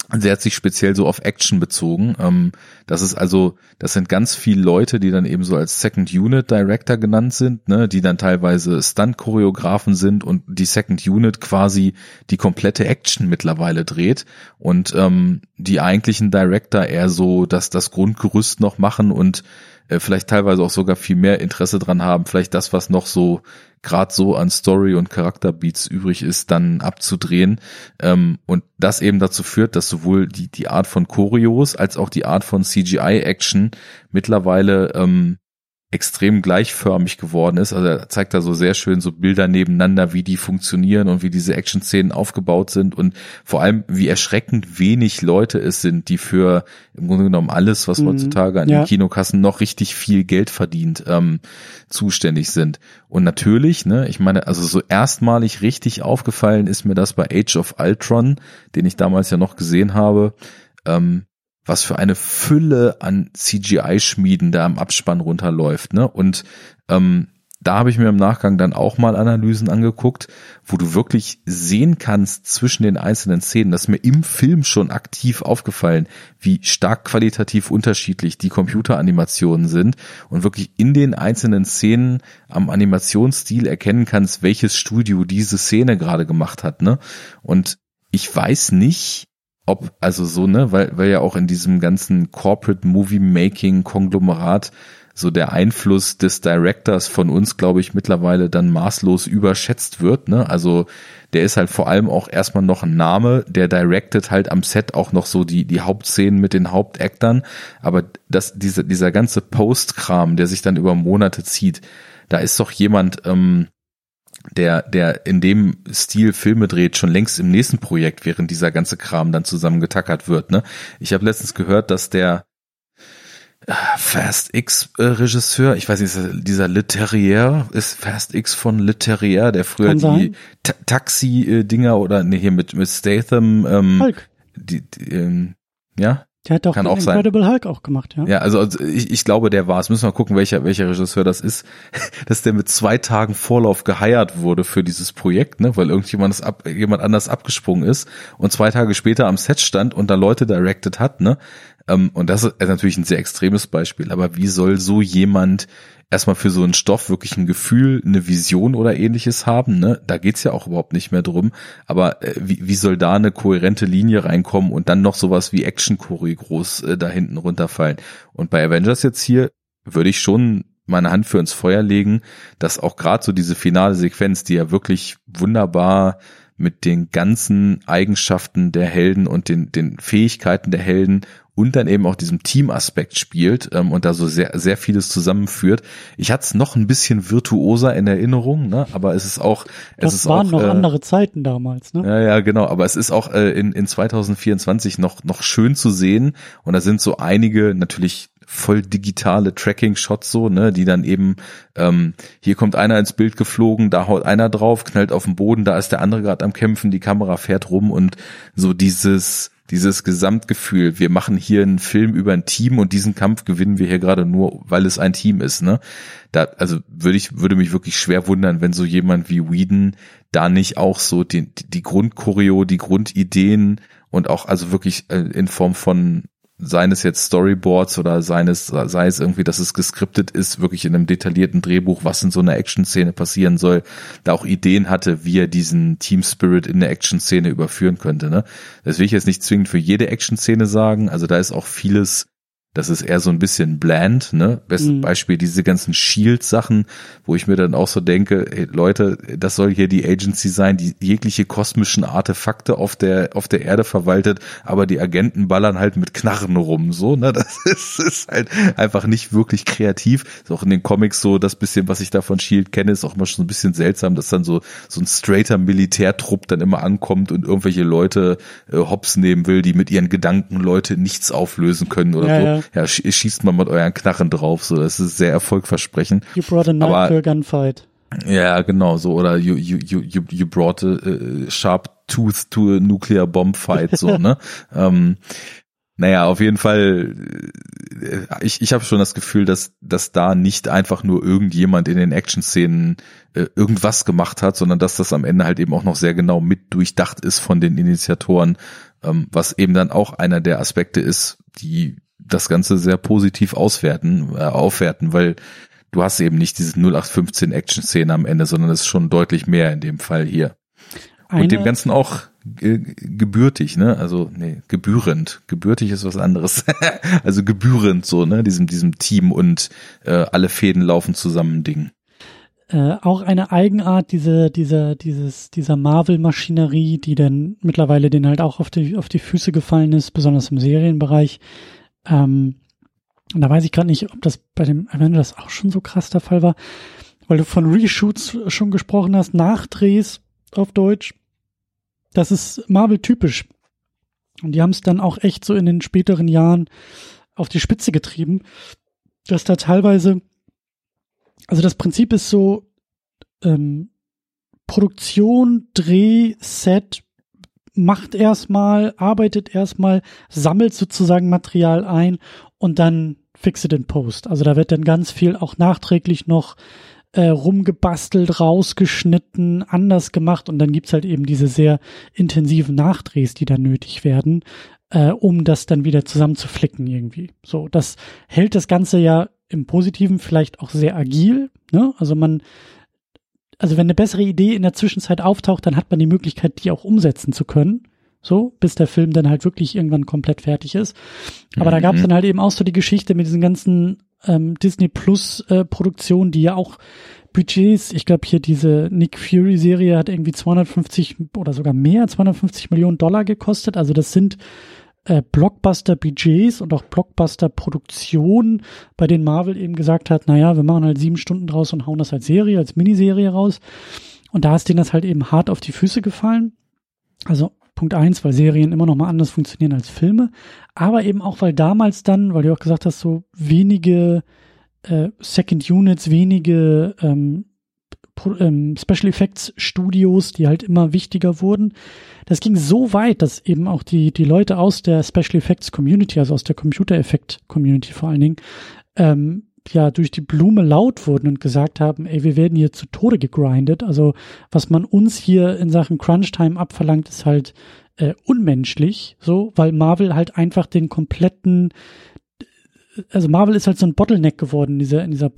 Der hat sich speziell so auf Action bezogen. Das sind ganz viele Leute, die dann eben so als Second Unit Director genannt sind, ne, die dann teilweise Stunt-Choreografen sind und die Second Unit quasi die komplette Action mittlerweile dreht und die eigentlichen Director eher so das Grundgerüst noch machen und vielleicht teilweise auch sogar viel mehr Interesse dran haben, vielleicht das, was noch so gerade so an Story und Charakterbeats übrig ist, dann abzudrehen. Und das eben dazu führt, dass sowohl die Art von Choreos als auch die Art von CGI-Action mittlerweile extrem gleichförmig geworden ist. Also er zeigt da so sehr schön so Bilder nebeneinander, wie die funktionieren und wie diese Action-Szenen aufgebaut sind und vor allem, wie erschreckend wenig Leute es sind, die für im Grunde genommen alles, was heutzutage an den Kinokassen noch richtig viel Geld verdient, zuständig sind. Und natürlich, ne, ich meine, also so erstmalig richtig aufgefallen ist mir das bei Age of Ultron, den ich damals ja noch gesehen habe, was für eine Fülle an CGI-Schmieden da im Abspann runterläuft, ne? Und da habe ich mir im Nachgang dann auch mal Analysen angeguckt, wo du wirklich sehen kannst zwischen den einzelnen Szenen, das ist mir im Film schon aktiv aufgefallen, wie stark qualitativ unterschiedlich die Computeranimationen sind und wirklich in den einzelnen Szenen am Animationsstil erkennen kannst, welches Studio diese Szene gerade gemacht hat, ne? Und ich weiß nicht, ob, also so, ne, weil ja auch in diesem ganzen Corporate Movie Making Konglomerat so der Einfluss des Directors von uns, glaube ich, mittlerweile dann maßlos überschätzt wird, ne? Also der ist halt vor allem auch erstmal noch ein Name, der directet halt am Set auch noch so die Hauptszenen mit den Hauptaktern, aber dieser ganze Post-Kram, der sich dann über Monate zieht, da ist doch jemand, der in dem Stil Filme dreht, schon längst im nächsten Projekt, während dieser ganze Kram dann zusammengetackert wird, ne? Ich habe letztens gehört, dass der Fast X Regisseur, ich weiß nicht, dieser Leterrier, ist Fast X von Leterrier, der früher die Taxi-Dinger oder ne, hier mit Statham, Hulk. Ja? Der hat doch kann den auch Incredible sein. Hulk auch gemacht, ja. Ja, also ich glaube, der war es. Müssen wir mal gucken, welcher Regisseur das ist. Dass der mit 2 Tagen Vorlauf geheiert wurde für dieses Projekt, ne, weil jemand anders abgesprungen ist und 2 Tage später am Set stand und da Leute directed hat, ne. Und das ist natürlich ein sehr extremes Beispiel. Aber wie soll so jemand erstmal für so einen Stoff wirklich ein Gefühl, eine Vision oder ähnliches haben, ne? Da geht's ja auch überhaupt nicht mehr drum. Aber wie soll da eine kohärente Linie reinkommen und dann noch sowas wie Action-Choreo groß da hinten runterfallen? Und bei Avengers jetzt hier würde ich schon meine Hand für ins Feuer legen, dass auch gerade so diese finale Sequenz, die ja wirklich wunderbar mit den ganzen Eigenschaften der Helden und den Fähigkeiten der Helden und dann eben auch diesem Teamaspekt spielt und da so sehr, sehr vieles zusammenführt. Ich hatte es noch ein bisschen virtuoser in Erinnerung, ne? Aber es ist auch... Das waren noch andere Zeiten damals, ne? Ja, genau. Aber es ist auch in 2024 noch schön zu sehen und da sind so einige natürlich voll digitale Tracking-Shots so, ne, die dann eben, hier kommt einer ins Bild geflogen, da haut einer drauf, knallt auf den Boden, da ist der andere gerade am Kämpfen, die Kamera fährt rum und so dieses Gesamtgefühl, wir machen hier einen Film über ein Team und diesen Kampf gewinnen wir hier gerade nur, weil es ein Team ist, ne? Also würde mich wirklich schwer wundern, wenn so jemand wie Whedon da nicht auch so die Grundchoreo, die Grundideen und auch also wirklich in Form von seines jetzt Storyboards oder sei es irgendwie, dass es geskriptet ist, wirklich in einem detaillierten Drehbuch, was in so einer Action-Szene passieren soll, da auch Ideen hatte, wie er diesen Team-Spirit in der Action-Szene überführen könnte, ne? Das will ich jetzt nicht zwingend für jede Action-Szene sagen, also da ist auch vieles, das ist eher so ein bisschen bland, ne? Bestes Beispiel diese ganzen Shield-Sachen, wo ich mir dann auch so denke, hey, Leute, das soll hier die Agency sein, die jegliche kosmischen Artefakte auf der Erde verwaltet, aber die Agenten ballern halt mit Knarren rum, so, ne? Das ist halt einfach nicht wirklich kreativ. Ist auch in den Comics so, das bisschen, was ich da von Shield kenne, ist auch immer schon so ein bisschen seltsam, dass dann so ein straighter Militärtrupp dann immer ankommt und irgendwelche Leute hops nehmen will, die mit ihren Gedanken Leute nichts auflösen können oder so. Ja. Ja, schießt mal mit euren Knarren drauf, so, das ist sehr erfolgversprechend. You brought a knife to a gunfight. Ja, genau, so, oder you brought a sharp tooth to a nuclear bomb fight, so, ne? Naja, auf jeden Fall, ich habe schon das Gefühl, dass da nicht einfach nur irgendjemand in den Action-Szenen irgendwas gemacht hat, sondern dass das am Ende halt eben auch noch sehr genau mit durchdacht ist von den Initiatoren, was eben dann auch einer der Aspekte ist, die das Ganze sehr positiv aufwerten, weil du hast eben nicht diese 0815 Action-Szene am Ende, sondern es ist schon deutlich mehr in dem Fall hier. Und dem Ganzen auch gebürtig, ne? Also, nee, gebührend. Gebürtig ist was anderes. Also gebührend so, ne? Diesem Team und alle Fäden laufen zusammen Ding. Auch eine Eigenart dieser Marvel-Maschinerie, die dann mittlerweile denen halt auch auf die Füße gefallen ist, besonders im Serienbereich. Und da weiß ich gerade nicht, ob das bei dem Avengers auch schon so krass der Fall war, weil du von Reshoots schon gesprochen hast, Nachdrehs auf Deutsch. Das ist Marvel-typisch. Und die haben es dann auch echt so in den späteren Jahren auf die Spitze getrieben, dass da teilweise, also das Prinzip ist so, Produktion, Dreh, Set, macht erstmal, arbeitet erstmal, sammelt sozusagen Material ein und dann fix it in Post. Also da wird dann ganz viel auch nachträglich noch rumgebastelt, rausgeschnitten, anders gemacht und dann gibt's halt eben diese sehr intensiven Nachdrehs, die dann nötig werden, um das dann wieder zusammenzuflicken irgendwie. So, das hält das Ganze ja im Positiven vielleicht auch sehr agil, ne? Also wenn eine bessere Idee in der Zwischenzeit auftaucht, dann hat man die Möglichkeit, die auch umsetzen zu können. So, bis der Film dann halt wirklich irgendwann komplett fertig ist. Aber da gab's dann halt eben auch so die Geschichte mit diesen ganzen Disney Plus Produktionen, die ja auch Budgets, ich glaube hier diese Nick Fury Serie hat irgendwie 250 oder sogar mehr, 250 Millionen Dollar gekostet. Also das sind Blockbuster-Budgets und auch Blockbuster-Produktionen, bei denen Marvel eben gesagt hat, naja, wir machen halt 7 Stunden draus und hauen das als Serie, als Miniserie raus. Und da ist denen das halt eben hart auf die Füße gefallen. Also Punkt 1, weil Serien immer noch mal anders funktionieren als Filme, aber eben auch, weil damals dann, weil du auch gesagt hast, so wenige Second Units, wenige Special Effects Studios, die halt immer wichtiger wurden. Das ging so weit, dass eben auch die Leute aus der Special Effects Community, also aus der Computer Effect Community vor allen Dingen, ja, durch die Blume laut wurden und gesagt haben, ey, wir werden hier zu Tode gegrindet. Also was man uns hier in Sachen Crunch-Time abverlangt, ist halt unmenschlich, so, weil Marvel halt einfach den kompletten, also Marvel ist halt so ein Bottleneck geworden in dieser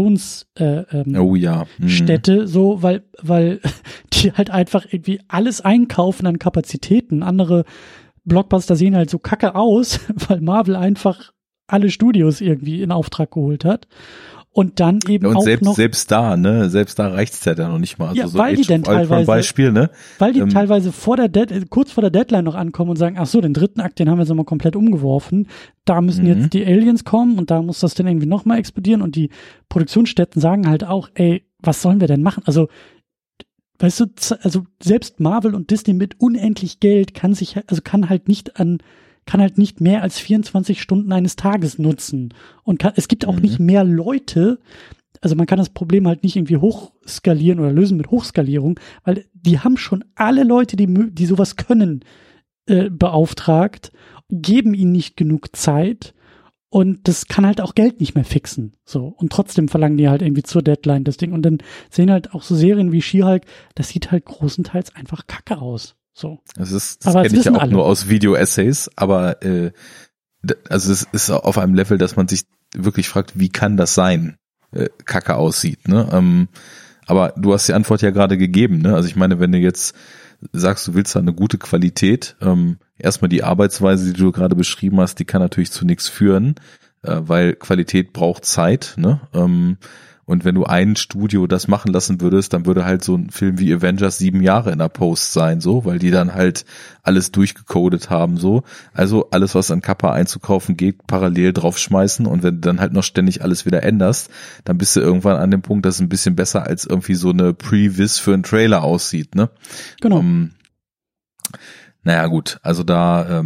Produktionsstätte, so, weil die halt einfach irgendwie alles einkaufen an Kapazitäten. Andere Blockbuster sehen halt so kacke aus, weil Marvel einfach alle Studios irgendwie in Auftrag geholt hat. Und dann eben und auch noch. Selbst da reicht's ja dann noch nicht mal. Also ja, so weil die dann teilweise, Beispiel, ne? Weil die teilweise kurz vor der Deadline noch ankommen und sagen, ach so, den dritten Akt, den haben wir jetzt mal komplett umgeworfen. Da müssen jetzt die Aliens kommen und da muss das dann irgendwie nochmal explodieren und die Produktionsstätten sagen halt auch, ey, was sollen wir denn machen? Also, weißt du, also selbst Marvel und Disney mit unendlich Geld kann halt nicht mehr als 24 Stunden eines Tages nutzen. Und es gibt auch nicht mehr Leute, also man kann das Problem halt nicht irgendwie hochskalieren oder lösen mit Hochskalierung, weil die haben schon alle Leute, die sowas können, beauftragt, geben ihnen nicht genug Zeit und das kann halt auch Geld nicht mehr fixen. So. Und trotzdem verlangen die halt irgendwie zur Deadline das Ding und dann sehen halt auch so Serien wie She-Hulk, das sieht halt großenteils einfach kacke aus. So. Das kenne ich ja auch nur aus Video-Essays, aber also es ist auf einem Level, dass man sich wirklich fragt, wie kann das sein, kacke aussieht, ne? Aber du hast die Antwort ja gerade gegeben, ne? Also ich meine, wenn du jetzt sagst, du willst da eine gute Qualität, erstmal die Arbeitsweise, die du gerade beschrieben hast, die kann natürlich zu nichts führen, weil Qualität braucht Zeit, ne? Und wenn du ein Studio das machen lassen würdest, dann würde halt so ein Film wie Avengers 7 Jahre in der Post sein, so, weil die dann halt alles durchgecodet haben, so. Also alles, was an Kappa einzukaufen geht, parallel draufschmeißen und wenn du dann halt noch ständig alles wieder änderst, dann bist du irgendwann an dem Punkt, dass es ein bisschen besser als irgendwie so eine Previs für einen Trailer aussieht, ne? Genau. Naja, gut, also da,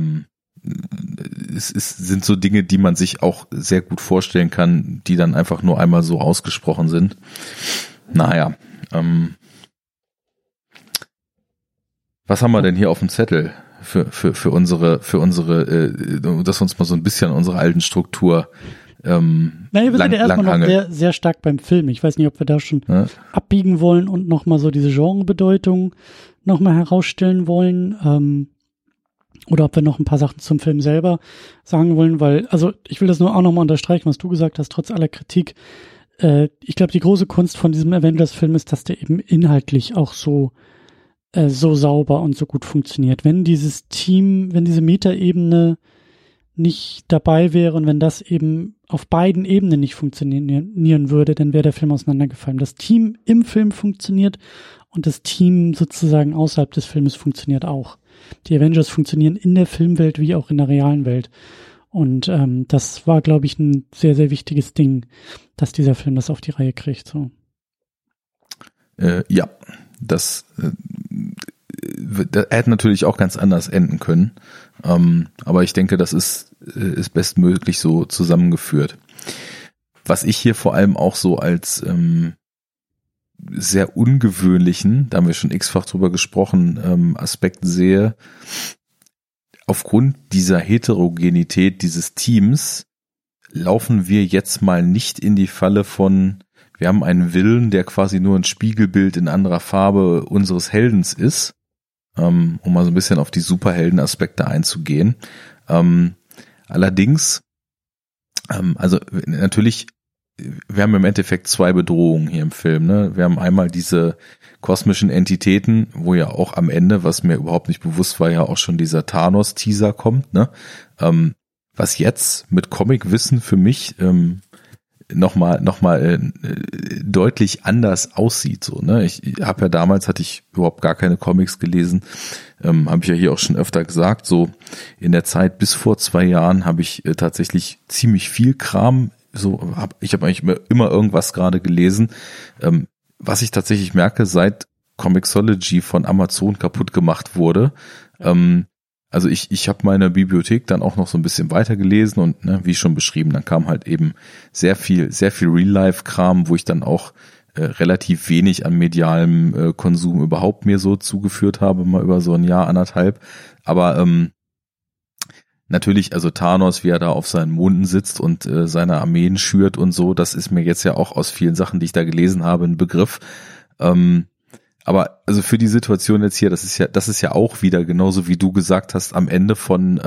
sind so Dinge, die man sich auch sehr gut vorstellen kann, die dann einfach nur einmal so ausgesprochen sind. Naja, Was haben wir denn hier auf dem Zettel für unsere, dass wir uns mal so ein bisschen an unsere alten Struktur wir sind ja erstmal noch sehr, sehr stark beim Film. Ich weiß nicht, ob wir da schon abbiegen wollen und nochmal so diese Genrebedeutung nochmal herausstellen wollen, oder ob wir noch ein paar Sachen zum Film selber sagen wollen, weil, also ich will das nur auch nochmal unterstreichen, was du gesagt hast, trotz aller Kritik. Ich glaube, die große Kunst von diesem Avengers-Film ist, dass der eben inhaltlich auch so sauber und so gut funktioniert. Wenn dieses Team, wenn diese Metaebene nicht dabei wäre und wenn das eben auf beiden Ebenen nicht funktionieren würde, dann wäre der Film auseinandergefallen. Das Team im Film funktioniert und das Team sozusagen außerhalb des Filmes funktioniert auch. Die Avengers funktionieren in der Filmwelt wie auch in der realen Welt. Und das war, glaube ich, ein sehr, sehr wichtiges Ding, dass dieser Film das auf die Reihe kriegt. So. Ja, er hätte natürlich auch ganz anders enden können. Aber ich denke, das ist bestmöglich so zusammengeführt. Was ich hier vor allem auch so als sehr ungewöhnlichen, da haben wir schon x-fach drüber gesprochen, Aspekt sehe, aufgrund dieser Heterogenität dieses Teams laufen wir jetzt mal nicht in die Falle von, wir haben einen Willen, der quasi nur ein Spiegelbild in anderer Farbe unseres Heldens ist, um mal so ein bisschen auf die Superhelden-Aspekte einzugehen. Allerdings, also natürlich, wir haben im Endeffekt zwei Bedrohungen hier im Film. Ne? Wir haben einmal diese kosmischen Entitäten, wo ja auch am Ende, was mir überhaupt nicht bewusst war, ja auch schon dieser Thanos-Teaser kommt. Ne? Was jetzt mit Comic-Wissen für mich nochmal deutlich anders aussieht. So, ne? Ich habe ja damals, hatte ich überhaupt gar keine Comics gelesen, habe ich ja hier auch schon öfter gesagt, so in der Zeit bis vor 2 Jahren habe ich tatsächlich ziemlich viel Kram, ich habe eigentlich immer irgendwas gerade gelesen, was ich tatsächlich merke, seit Comixology von Amazon kaputt gemacht wurde. Also ich habe meine Bibliothek dann auch noch so ein bisschen weiter gelesen und wie schon beschrieben, dann kam halt eben sehr viel Real-Life-Kram, wo ich dann auch relativ wenig an medialem Konsum überhaupt mir so zugeführt habe, mal über so ein Jahr, anderthalb. Aber natürlich, also Thanos, wie er da auf seinen Monden sitzt und seine Armeen schürt und so, das ist mir jetzt ja auch aus vielen Sachen, die ich da gelesen habe, ein Begriff. Aber also für die Situation jetzt hier, das ist ja auch wieder genauso wie du gesagt hast, am Ende von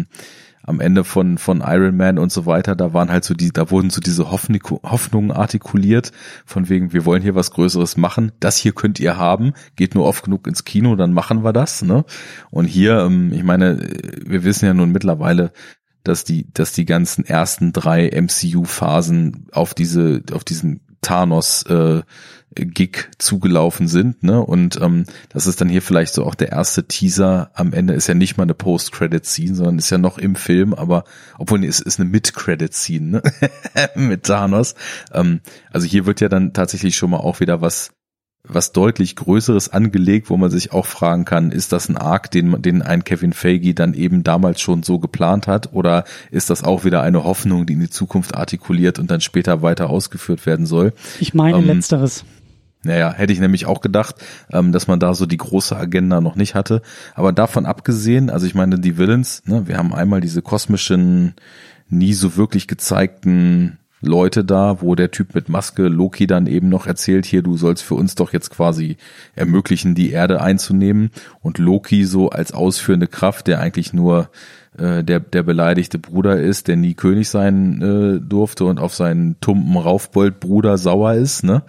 Iron Man und so weiter, da wurden so diese Hoffnungen artikuliert, von wegen, wir wollen hier was Größeres machen, das hier könnt ihr haben, geht nur oft genug ins Kino, dann machen wir das, ne? Und hier, ich meine, wir wissen ja nun mittlerweile, dass die ganzen ersten 3 MCU-Phasen auf diesen Thanos Gig zugelaufen sind, ne? Und das ist dann hier vielleicht so auch der erste Teaser. Am Ende ist ja nicht mal eine Post-Credit-Scene, sondern ist ja noch im Film, aber obwohl es ist eine Mid-Credit-Scene, ne? Mit Thanos. Also hier wird ja dann tatsächlich schon mal auch wieder was deutlich Größeres angelegt, wo man sich auch fragen kann, ist das ein Arc, den ein Kevin Feige dann eben damals schon so geplant hat, oder ist das auch wieder eine Hoffnung, die in die Zukunft artikuliert und dann später weiter ausgeführt werden soll? Ich meine Letzteres. Naja, hätte ich nämlich auch gedacht, dass man da so die große Agenda noch nicht hatte. Aber davon abgesehen, also ich meine, die Villains, ne, wir haben einmal diese kosmischen, nie so wirklich gezeigten Leute da, wo der Typ mit Maske Loki dann eben noch erzählt, hier, du sollst für uns doch jetzt quasi ermöglichen, die Erde einzunehmen. Und Loki so als ausführende Kraft, der eigentlich nur der beleidigte Bruder ist, der nie König sein durfte und auf seinen tumpen Raufbold-Bruder sauer ist, ne?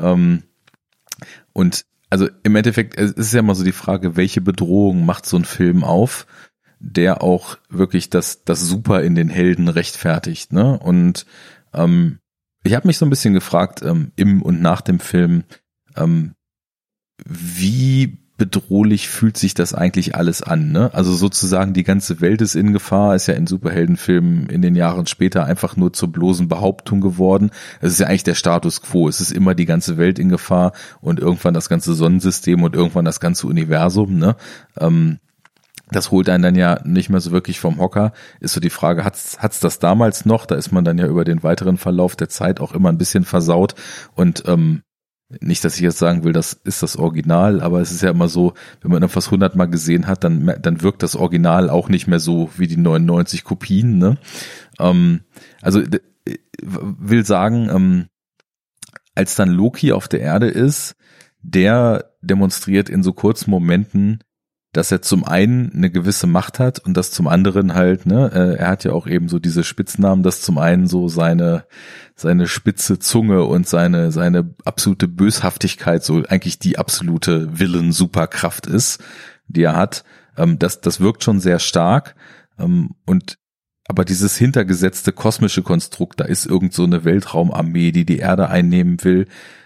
Und also im Endeffekt, es ist ja immer so die Frage, welche Bedrohung macht so ein Film auf, der auch wirklich das Super in den Helden rechtfertigt, ne? Und ich habe mich so ein bisschen gefragt, im und nach dem Film, wie bedrohlich fühlt sich das eigentlich alles an, ne? Also sozusagen die ganze Welt ist in Gefahr, ist ja in Superheldenfilmen in den Jahren später einfach nur zur bloßen Behauptung geworden. Es ist ja eigentlich der Status quo. Es ist immer die ganze Welt in Gefahr und irgendwann das ganze Sonnensystem und irgendwann das ganze Universum, ne? Das holt einen dann ja nicht mehr so wirklich vom Hocker. Ist so die Frage, hat's das damals noch? Da ist man dann ja über den weiteren Verlauf der Zeit auch immer ein bisschen versaut und nicht, dass ich jetzt sagen will, das ist das Original, aber es ist ja immer so, wenn man etwas 100-mal gesehen hat, dann wirkt das Original auch nicht mehr so wie die 99 Kopien, ne? Also will sagen, als dann Loki auf der Erde ist, der demonstriert in so kurzen Momenten, dass er zum einen eine gewisse Macht hat und das zum anderen halt, ne, er hat ja auch eben so diese Spitznamen, dass zum einen so seine spitze Zunge und seine absolute Böshaftigkeit so eigentlich die absolute Villain-Superkraft ist, die er hat. Das wirkt schon sehr stark, aber dieses hintergesetzte kosmische Konstrukt, da ist irgend so eine Weltraumarmee, die Erde einnehmen will,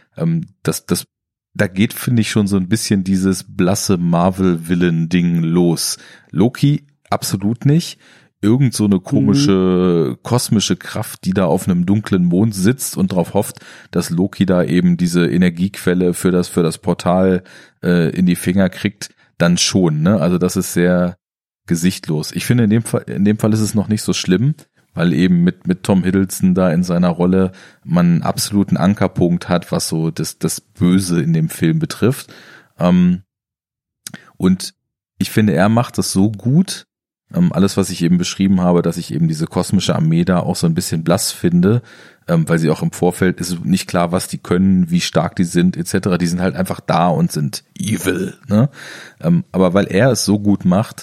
da geht, finde ich, schon so ein bisschen dieses blasse Marvel-Villain-Ding los. Loki absolut nicht. Irgend so eine komische kosmische Kraft, die da auf einem dunklen Mond sitzt und darauf hofft, dass Loki da eben diese Energiequelle für das Portal in die Finger kriegt, dann schon, ne? Also das ist sehr gesichtlos. Ich finde, in dem Fall ist es noch nicht so schlimm, weil eben mit Tom Hiddleston da in seiner Rolle man einen absoluten Ankerpunkt hat, was so das Böse in dem Film betrifft. Und ich finde, er macht das so gut, alles, was ich eben beschrieben habe, dass ich eben diese kosmische Armee da auch so ein bisschen blass finde, weil sie auch im Vorfeld ist nicht klar, was die können, wie stark die sind, etc. Die sind halt einfach da und sind evil, ne? Aber weil er es so gut macht,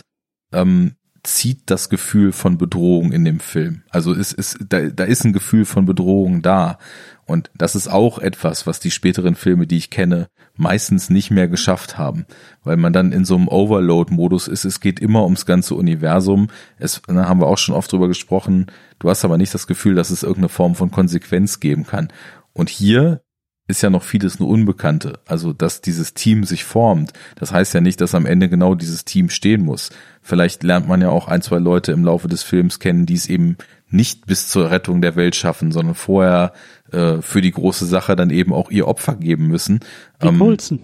zieht das Gefühl von Bedrohung in dem Film. Also da ist ein Gefühl von Bedrohung da. Und das ist auch etwas, was die späteren Filme, die ich kenne, meistens nicht mehr geschafft haben. Weil man dann in so einem Overload-Modus ist. Es geht immer ums ganze Universum. Da haben wir auch schon oft drüber gesprochen. Du hast aber nicht das Gefühl, dass es irgendeine Form von Konsequenz geben kann. Und hier ist ja noch vieles nur Unbekannte. Also, dass dieses Team sich formt, das heißt ja nicht, dass am Ende genau dieses Team stehen muss. Vielleicht lernt man ja auch 1, 2 Leute im Laufe des Films kennen, die es eben nicht bis zur Rettung der Welt schaffen, sondern vorher für die große Sache dann eben auch ihr Opfer geben müssen. Coulson.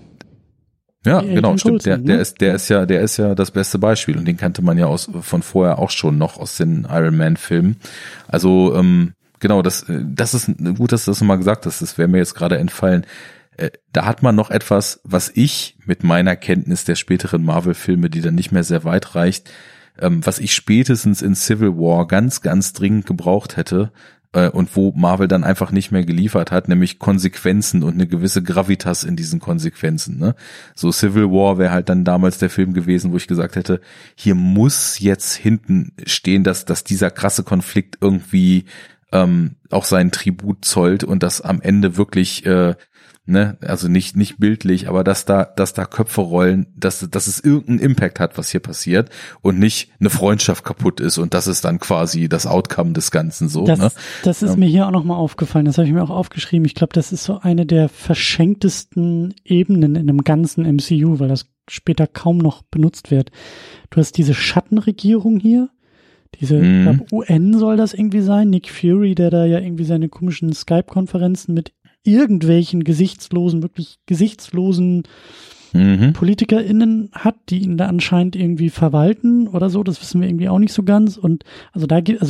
Ja, genau, stimmt. Coulson, Der ist ja das beste Beispiel und den kannte man ja von vorher auch schon noch aus den Iron Man Filmen. Also genau, das ist gut, dass du das nochmal gesagt hast. Das wäre mir jetzt gerade entfallen. Da hat man noch etwas, was ich mit meiner Kenntnis der späteren Marvel-Filme, die dann nicht mehr sehr weit reicht, was ich spätestens in Civil War ganz, ganz dringend gebraucht hätte und wo Marvel dann einfach nicht mehr geliefert hat, nämlich Konsequenzen und eine gewisse Gravitas in diesen Konsequenzen. Ne? So Civil War wäre halt dann damals der Film gewesen, wo ich gesagt hätte, hier muss jetzt hinten stehen, dass dieser krasse Konflikt irgendwie auch seinen Tribut zollt und das am Ende wirklich also nicht bildlich, aber dass da Köpfe rollen, dass es irgendeinen Impact hat, was hier passiert und nicht eine Freundschaft kaputt ist und das ist dann quasi das Outcome des Ganzen so. Das ist mir hier auch nochmal aufgefallen, das habe ich mir auch aufgeschrieben. Ich glaube, das ist so eine der verschenktesten Ebenen in einem ganzen MCU, weil das später kaum noch benutzt wird. Du hast diese Schattenregierung hier, ich glaube, UN soll das irgendwie sein, Nick Fury, der da ja irgendwie seine komischen Skype-Konferenzen mit irgendwelchen wirklich gesichtslosen PolitikerInnen hat, die ihn da anscheinend irgendwie verwalten oder so, das wissen wir irgendwie auch nicht so ganz. Und also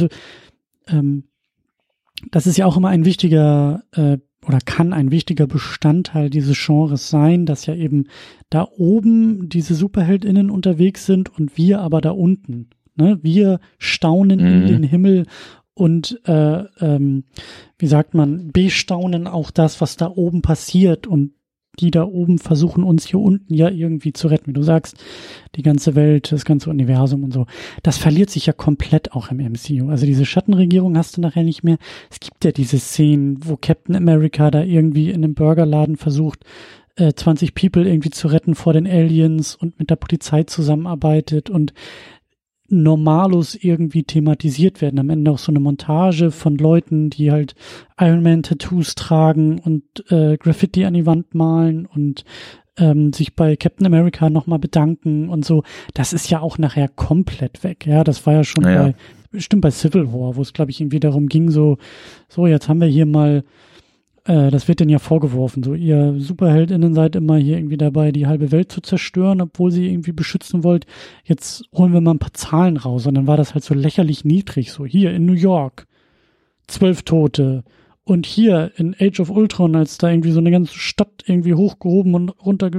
das ist ja auch immer ein wichtiger oder kann ein wichtiger Bestandteil dieses Genres sein, dass ja eben da oben diese SuperheldInnen unterwegs sind und wir aber da unten. Ne? Wir staunen in den Himmel und wie sagt man, bestaunen auch das, was da oben passiert und die da oben versuchen uns hier unten ja irgendwie zu retten. Wie du sagst, die ganze Welt, das ganze Universum und so. Das verliert sich ja komplett auch im MCU. Also diese Schattenregierung hast du nachher nicht mehr. Es gibt ja diese Szenen, wo Captain America da irgendwie in einem Burgerladen versucht, 20 People irgendwie zu retten vor den Aliens und mit der Polizei zusammenarbeitet und Normalos irgendwie thematisiert werden. Am Ende auch so eine Montage von Leuten, die halt Iron Man Tattoos tragen und Graffiti an die Wand malen und sich bei Captain America nochmal bedanken und so. Das ist ja auch nachher komplett weg. Ja, das war ja schon bei Civil War, wo es, glaube ich, irgendwie darum ging, so jetzt haben wir hier mal das wird denen ja vorgeworfen, so ihr SuperheldInnen seid immer hier irgendwie dabei, die halbe Welt zu zerstören, obwohl sie irgendwie beschützen wollt. Jetzt holen wir mal ein paar Zahlen raus. Und dann war das halt so lächerlich niedrig, so hier in New York 12 Tote Und hier in Age of Ultron, als da irgendwie so eine ganze Stadt irgendwie hochgehoben und runter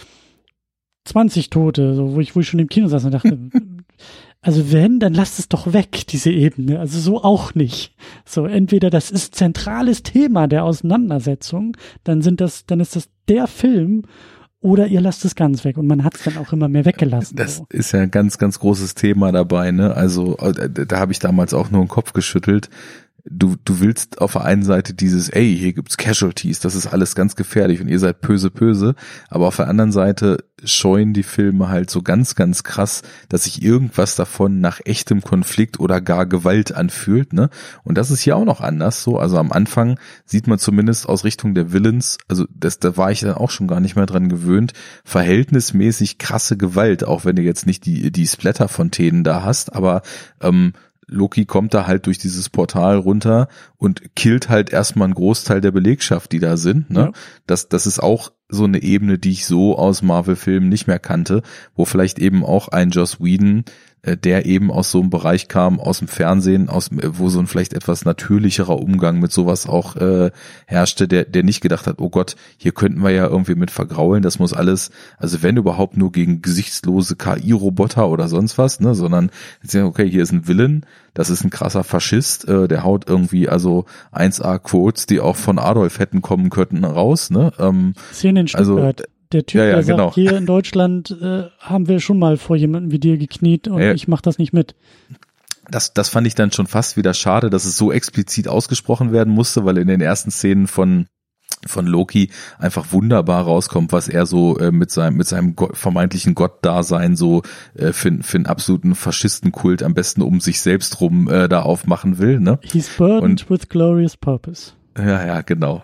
20 Tote, so, wo ich schon im Kino saß und dachte, also wenn, dann lasst es doch weg, diese Ebene. Also so auch nicht. So, entweder das ist zentrales Thema der Auseinandersetzung, dann ist das der Film, oder ihr lasst es ganz weg. Und man hat es dann auch immer mehr weggelassen. Das ist ja ein ganz, ganz großes Thema dabei, ne? Also da habe ich damals auch nur den Kopf geschüttelt. Du willst auf der einen Seite dieses, ey, hier gibt's Casualties, das ist alles ganz gefährlich und ihr seid böse, aber auf der anderen Seite scheuen die Filme halt so ganz, ganz krass, dass sich irgendwas davon nach echtem Konflikt oder gar Gewalt anfühlt, ne? Und das ist hier auch noch anders so, also am Anfang sieht man zumindest aus Richtung der Villains, also da war ich dann auch schon gar nicht mehr dran gewöhnt, verhältnismäßig krasse Gewalt, auch wenn du jetzt nicht die Splatter-Fontänen da hast, aber Loki kommt da halt durch dieses Portal runter und killt halt erstmal einen Großteil der Belegschaft, die da sind, ne? Ja. Das ist auch so eine Ebene, die ich so aus Marvel-Filmen nicht mehr kannte, wo vielleicht eben auch ein Joss Whedon, der eben aus so einem Bereich kam, aus dem Fernsehen, wo so ein vielleicht etwas natürlicherer Umgang mit sowas auch herrschte, der nicht gedacht hat, oh Gott, hier könnten wir ja irgendwie mit vergraulen, das muss alles, also wenn überhaupt nur gegen gesichtslose KI-Roboter oder sonst was, ne, sondern okay, hier ist ein Villain, das ist ein krasser Faschist, der haut irgendwie also 1A-Quotes, die auch von Adolf hätten kommen könnten, raus, ne? Szene in Stuttgart. Der Typ, der sagt, genau. Hier in Deutschland haben wir schon mal vor jemandem wie dir gekniet und ich mach das nicht mit. Das fand ich dann schon fast wieder schade, dass es so explizit ausgesprochen werden musste, weil in den ersten Szenen von Loki einfach wunderbar rauskommt, was er so mit seinem vermeintlichen Gottdasein so für einen absoluten Faschistenkult am besten um sich selbst rum da aufmachen will, ne? He's burdened with glorious purpose. Ja, genau.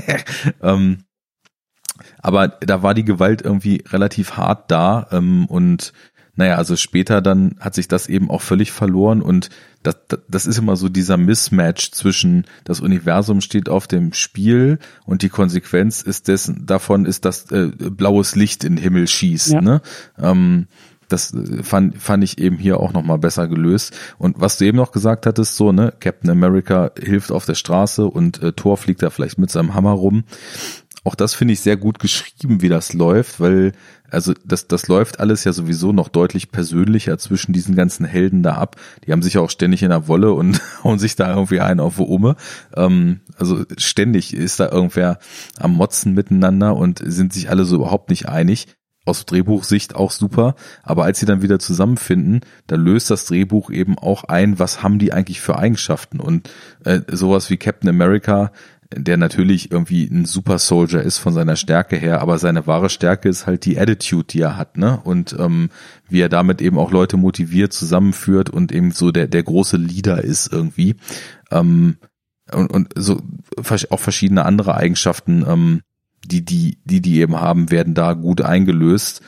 Aber da war die Gewalt irgendwie relativ hart da und naja, also später dann hat sich das eben auch völlig verloren und das ist immer so dieser Mismatch zwischen das Universum steht auf dem Spiel und die Konsequenz davon ist, dass blaues Licht in den Himmel schießt, ja. Ne? Das fand ich eben hier auch nochmal besser gelöst. Und was du eben noch gesagt hattest, so, ne, Captain America hilft auf der Straße und Thor fliegt da vielleicht mit seinem Hammer rum. Auch das finde ich sehr gut geschrieben, wie das läuft, weil also das läuft alles ja sowieso noch deutlich persönlicher zwischen diesen ganzen Helden da ab. Die haben sich ja auch ständig in der Wolle und hauen sich da irgendwie einen auf die Umme. Also ständig ist da irgendwer am Motzen miteinander und sind sich alle so überhaupt nicht einig. Aus Drehbuchsicht auch super, aber als sie dann wieder zusammenfinden, da löst das Drehbuch eben auch ein, was haben die eigentlich für Eigenschaften und sowas wie Captain America, der natürlich irgendwie ein Super Soldier ist von seiner Stärke her, aber seine wahre Stärke ist halt die Attitude, die er hat, ne? Und wie er damit eben auch Leute motiviert, zusammenführt und eben so der große Leader ist irgendwie. Und so auch verschiedene andere Eigenschaften, die eben haben, werden da gut eingelöst.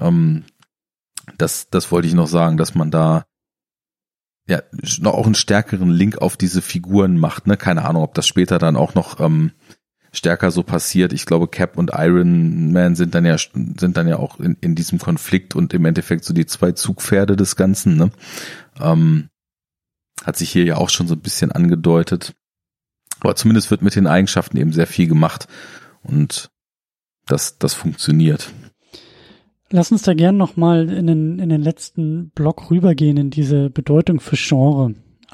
Das wollte ich noch sagen, dass man da ja noch auch einen stärkeren Link auf diese Figuren macht, ne? Keine Ahnung, ob das später dann auch noch stärker so passiert. Ich glaube, Cap und Iron Man sind dann ja auch in diesem Konflikt und im Endeffekt so die zwei Zugpferde des Ganzen, ne? Hat sich hier ja auch schon so ein bisschen angedeutet. Aber zumindest wird mit den Eigenschaften eben sehr viel gemacht und das funktioniert. Lass uns da gern nochmal in den letzten Block rübergehen, in diese Bedeutung für Genre.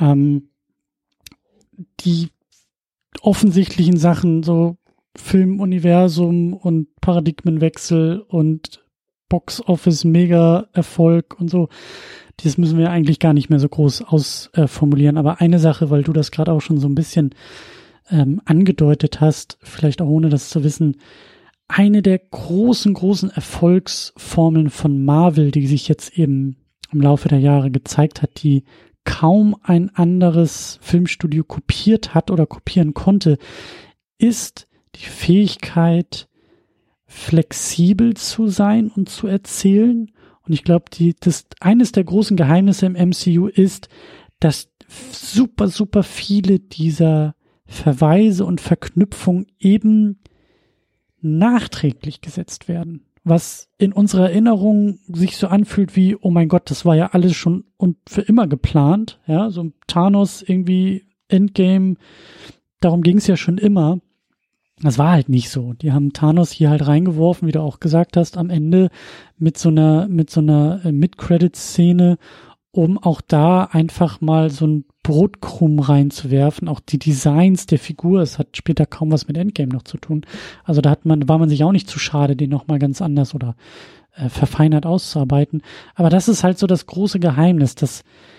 Die offensichtlichen Sachen, so Filmuniversum und Paradigmenwechsel und Box-Office-Mega-Erfolg und so, das müssen wir eigentlich gar nicht mehr so groß ausformulieren. Aber eine Sache, weil du das gerade auch schon so ein bisschen angedeutet hast, vielleicht auch ohne das zu wissen, eine der großen Erfolgsformeln von Marvel, die sich jetzt eben im Laufe der Jahre gezeigt hat, die kaum ein anderes Filmstudio kopiert hat oder kopieren konnte, ist die Fähigkeit, flexibel zu sein und zu erzählen. Und ich glaube, eines der großen Geheimnisse im MCU ist, dass super viele dieser Verweise und Verknüpfungen eben nachträglich gesetzt werden, was in unserer Erinnerung sich so anfühlt wie, oh mein Gott, das war ja alles schon und für immer geplant, ja, so Thanos irgendwie Endgame, darum ging es ja schon immer. Das war halt nicht so. Die haben Thanos hier halt reingeworfen, wie du auch gesagt hast, am Ende mit so einer Mid-Credit-Szene, um auch da einfach mal so ein Brotkrumm reinzuwerfen. Auch die Designs der Figur, es hat später kaum was mit Endgame noch zu tun. Also da war man sich auch nicht zu schade, den nochmal ganz anders oder verfeinert auszuarbeiten. Aber das ist halt so das große Geheimnis, dass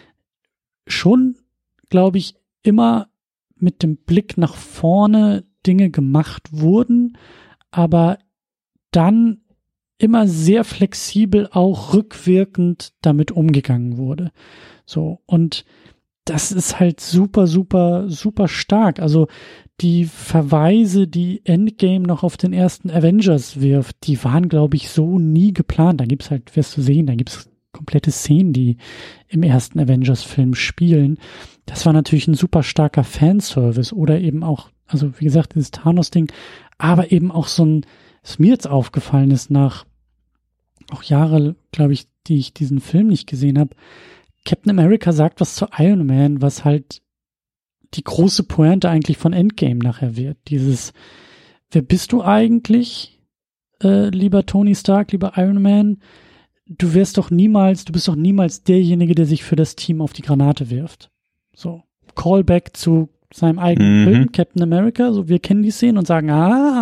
schon, glaube ich, immer mit dem Blick nach vorne Dinge gemacht wurden, aber dann immer sehr flexibel auch rückwirkend damit umgegangen wurde. So, und das ist halt super, super, super stark. Also die Verweise, die Endgame noch auf den ersten Avengers wirft, die waren, glaube ich, so nie geplant. Da gibt's halt, wirst du sehen, da gibt's komplette Szenen, die im ersten Avengers-Film spielen. Das war natürlich ein super starker Fanservice oder eben auch, also wie gesagt, dieses Thanos-Ding, aber eben auch so ein, was mir jetzt aufgefallen ist, nach auch Jahre, glaube ich, die ich diesen Film nicht gesehen habe, Captain America sagt was zu Iron Man, was halt die große Pointe eigentlich von Endgame nachher wird. Dieses, wer bist du eigentlich, lieber Tony Stark, lieber Iron Man? Du bist doch niemals derjenige, der sich für das Team auf die Granate wirft. So, Callback zu seinem eigenen Film, Captain America, so, wir kennen die Szene und sagen,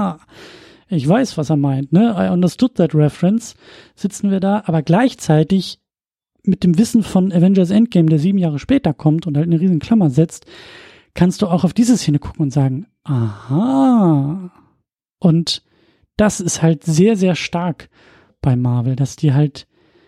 ich weiß, was er meint, ne? I understood that reference, sitzen wir da, aber gleichzeitig mit dem Wissen von Avengers Endgame, der 7 Jahre später kommt und halt eine riesen Klammer setzt, kannst du auch auf diese Szene gucken und sagen, aha. Und das ist halt sehr, sehr stark bei Marvel, dass die halt,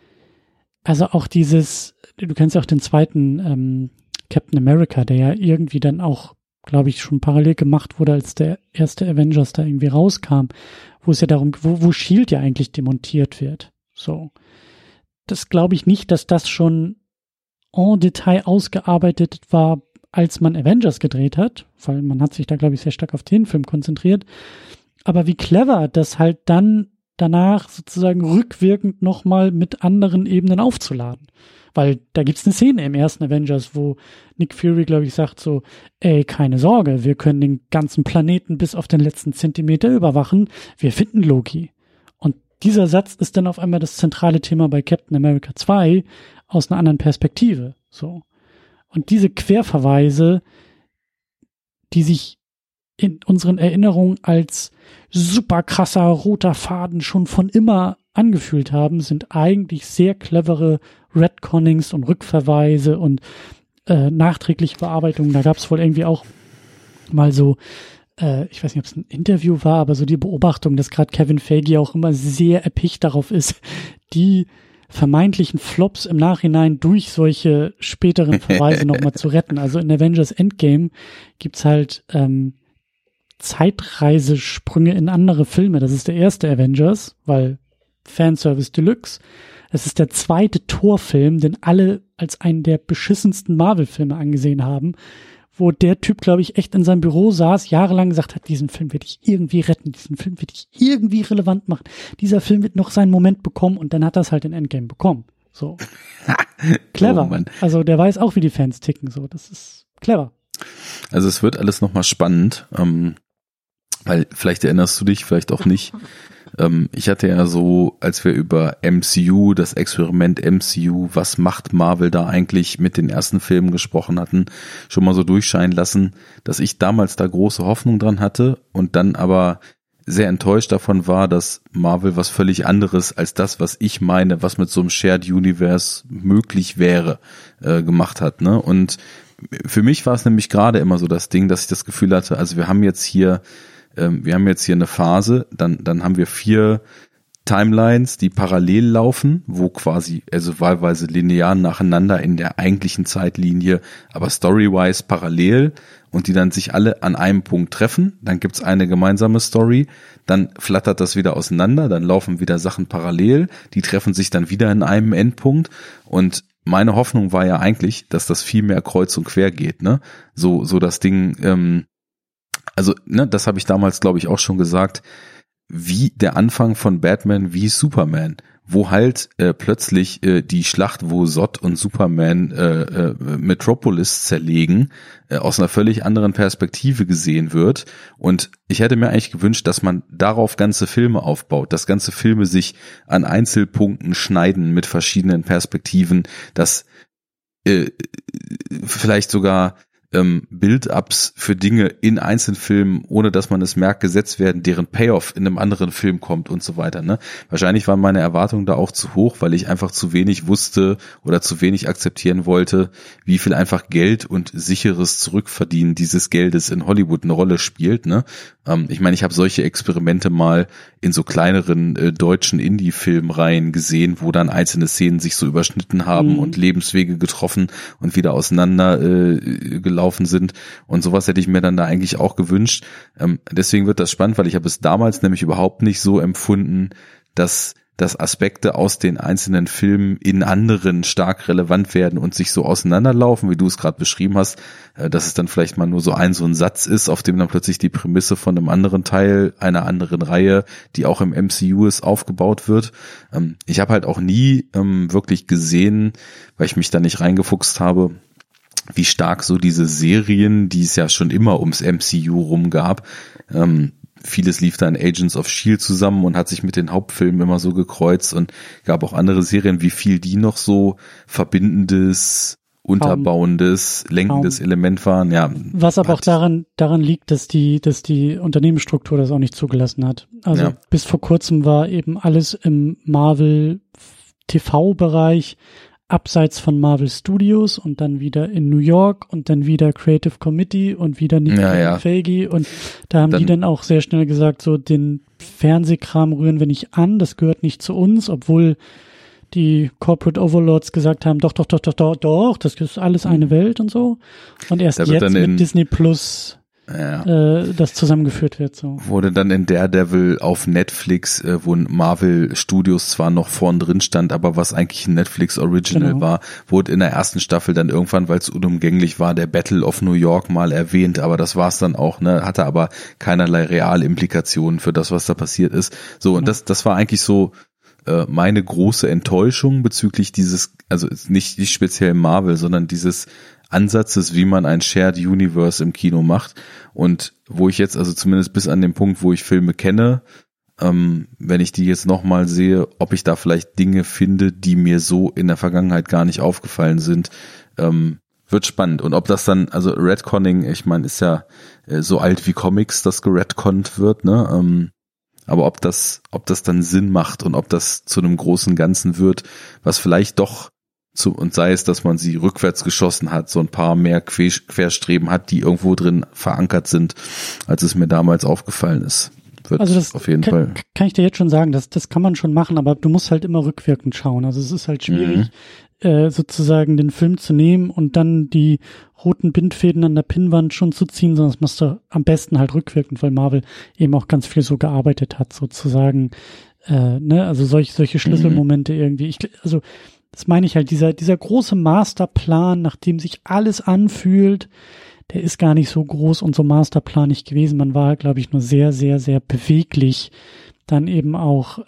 also auch dieses, du kennst ja auch den zweiten Captain America, der ja irgendwie dann auch, glaube ich, schon parallel gemacht wurde, als der erste Avengers da irgendwie rauskam, wo es ja darum, wo SHIELD ja eigentlich demontiert wird. So. Das glaube ich nicht, dass das schon en Detail ausgearbeitet war, als man Avengers gedreht hat, weil man hat sich da, glaube ich, sehr stark auf den Film konzentriert. Aber wie clever, das halt dann danach sozusagen rückwirkend nochmal mit anderen Ebenen aufzuladen. Weil da gibt's eine Szene im ersten Avengers, wo Nick Fury, glaube ich, sagt so, ey, keine Sorge, wir können den ganzen Planeten bis auf den letzten Zentimeter überwachen, wir finden Loki. Und dieser Satz ist dann auf einmal das zentrale Thema bei Captain America 2 aus einer anderen Perspektive. So. Und diese Querverweise, die sich in unseren Erinnerungen als super krasser roter Faden schon von immer angefühlt haben, sind eigentlich sehr clevere Retconnings und Rückverweise und nachträgliche Bearbeitungen. Da gab es wohl irgendwie auch mal so, ich weiß nicht, ob es ein Interview war, aber so die Beobachtung, dass gerade Kevin Feige auch immer sehr erpicht darauf ist, die vermeintlichen Flops im Nachhinein durch solche späteren Verweise nochmal zu retten. Also in Avengers Endgame gibt's halt Zeitreisesprünge in andere Filme. Das ist der erste Avengers, weil Fanservice Deluxe. Es ist der zweite Thor-Film, den alle als einen der beschissensten Marvel-Filme angesehen haben, wo der Typ, glaube ich, echt in seinem Büro saß, jahrelang gesagt hat, diesen Film werde ich irgendwie retten, diesen Film werde ich irgendwie relevant machen, dieser Film wird noch seinen Moment bekommen und dann hat er es halt in Endgame bekommen. So. Clever. Oh, also der weiß auch, wie die Fans ticken, so. Das ist clever. Also es wird alles nochmal spannend, weil vielleicht erinnerst du dich, vielleicht auch nicht. Ich hatte ja so, als wir über MCU, das Experiment MCU, was macht Marvel da eigentlich mit den ersten Filmen gesprochen hatten, schon mal so durchscheinen lassen, dass ich damals da große Hoffnung dran hatte und dann aber sehr enttäuscht davon war, dass Marvel was völlig anderes als das, was ich meine, was mit so einem Shared Universe möglich wäre, gemacht hat, ne? Und für mich war es nämlich gerade immer so das Ding, dass ich das Gefühl hatte, also wir haben jetzt hier eine Phase, dann haben wir 4 Timelines, die parallel laufen, wo quasi, also wahlweise linear nacheinander in der eigentlichen Zeitlinie, aber storywise parallel und die dann sich alle an einem Punkt treffen, dann gibt's eine gemeinsame Story, dann flattert das wieder auseinander, dann laufen wieder Sachen parallel, die treffen sich dann wieder in einem Endpunkt und meine Hoffnung war ja eigentlich, dass das viel mehr kreuz und quer geht, ne? So das Ding, also, ne, das habe ich damals, glaube ich, auch schon gesagt, wie der Anfang von Batman wie Superman, wo halt plötzlich die Schlacht, wo Zod und Superman Metropolis zerlegen, aus einer völlig anderen Perspektive gesehen wird. Und ich hätte mir eigentlich gewünscht, dass man darauf ganze Filme aufbaut, dass ganze Filme sich an Einzelpunkten schneiden mit verschiedenen Perspektiven, dass vielleicht sogar Build-ups für Dinge in Einzelfilmen, ohne dass man es merkt, gesetzt werden, deren Payoff in einem anderen Film kommt und so weiter. Ne? Wahrscheinlich waren meine Erwartungen da auch zu hoch, weil ich einfach zu wenig wusste oder zu wenig akzeptieren wollte, wie viel einfach Geld und sicheres Zurückverdienen dieses Geldes in Hollywood eine Rolle spielt. Ne? Ich meine, ich habe solche Experimente mal in so kleineren deutschen Indie-Filmreihen gesehen, wo dann einzelne Szenen sich so überschnitten haben und Lebenswege getroffen und wieder auseinander gelaufen sind, und sowas hätte ich mir dann da eigentlich auch gewünscht. Deswegen wird das spannend, weil ich habe es damals nämlich überhaupt nicht so empfunden, dass Aspekte aus den einzelnen Filmen in anderen stark relevant werden und sich so auseinanderlaufen, wie du es gerade beschrieben hast, dass es dann vielleicht mal nur so ein Satz ist, auf dem dann plötzlich die Prämisse von einem anderen Teil, einer anderen Reihe, die auch im MCU ist, aufgebaut wird. Ich habe halt auch nie wirklich gesehen, weil ich mich da nicht reingefuchst habe, wie stark so diese Serien, die es ja schon immer ums MCU rum gab, vieles lief da in Agents of S.H.I.E.L.D. zusammen und hat sich mit den Hauptfilmen immer so gekreuzt, und gab auch andere Serien, wie viel die noch so verbindendes, unterbauendes, lenkendes Element waren. Ja, was aber auch daran liegt, dass die Unternehmensstruktur das auch nicht zugelassen hat. Also bis vor kurzem war eben alles im Marvel TV-Bereich abseits von Marvel Studios und dann wieder in New York und dann wieder Creative Committee und wieder Nick Feige, und da haben die dann auch sehr schnell gesagt, so den Fernsehkram rühren wir nicht an, das gehört nicht zu uns, obwohl die Corporate Overlords gesagt haben, doch, das ist alles eine Welt und so. Und erst jetzt mit Disney Plus das zusammengeführt wird. So. Wurde dann in Daredevil auf Netflix, wo ein Marvel Studios zwar noch vorn drin stand, aber was eigentlich ein Netflix Original war, wurde in der ersten Staffel dann irgendwann, weil es unumgänglich war, der Battle of New York mal erwähnt, aber das war's dann auch, ne, hatte aber keinerlei Realimplikationen für das, was da passiert ist. So, und das war eigentlich so meine große Enttäuschung bezüglich dieses, also nicht speziell Marvel, sondern dieses Ansatzes, wie man ein Shared Universe im Kino macht, und wo ich jetzt also zumindest bis an den Punkt, wo ich Filme kenne, wenn ich die jetzt nochmal sehe, ob ich da vielleicht Dinge finde, die mir so in der Vergangenheit gar nicht aufgefallen sind, wird spannend. Und ob das dann, also Retconning, ich meine, ist ja so alt wie Comics, das geretconnt wird, ne? Aber ob das dann Sinn macht und ob das zu einem großen Ganzen wird, was vielleicht doch und sei es, dass man sie rückwärts geschossen hat, so ein paar mehr Querstreben hat, die irgendwo drin verankert sind, als es mir damals aufgefallen ist. Wird also das auf jeden Fall. Kann ich dir jetzt schon sagen, das kann man schon machen, aber du musst halt immer rückwirkend schauen. Also es ist halt schwierig, sozusagen den Film zu nehmen und dann die roten Bindfäden an der Pinnwand schon zu ziehen, sondern das machst du am besten halt rückwirkend, weil Marvel eben auch ganz viel so gearbeitet hat, sozusagen, also solche Schlüsselmomente irgendwie. Also das meine ich halt, dieser große Masterplan, nach dem sich alles anfühlt, der ist gar nicht so groß und so masterplanig gewesen. Man war, glaube ich, nur sehr, sehr, sehr beweglich. Dann eben auch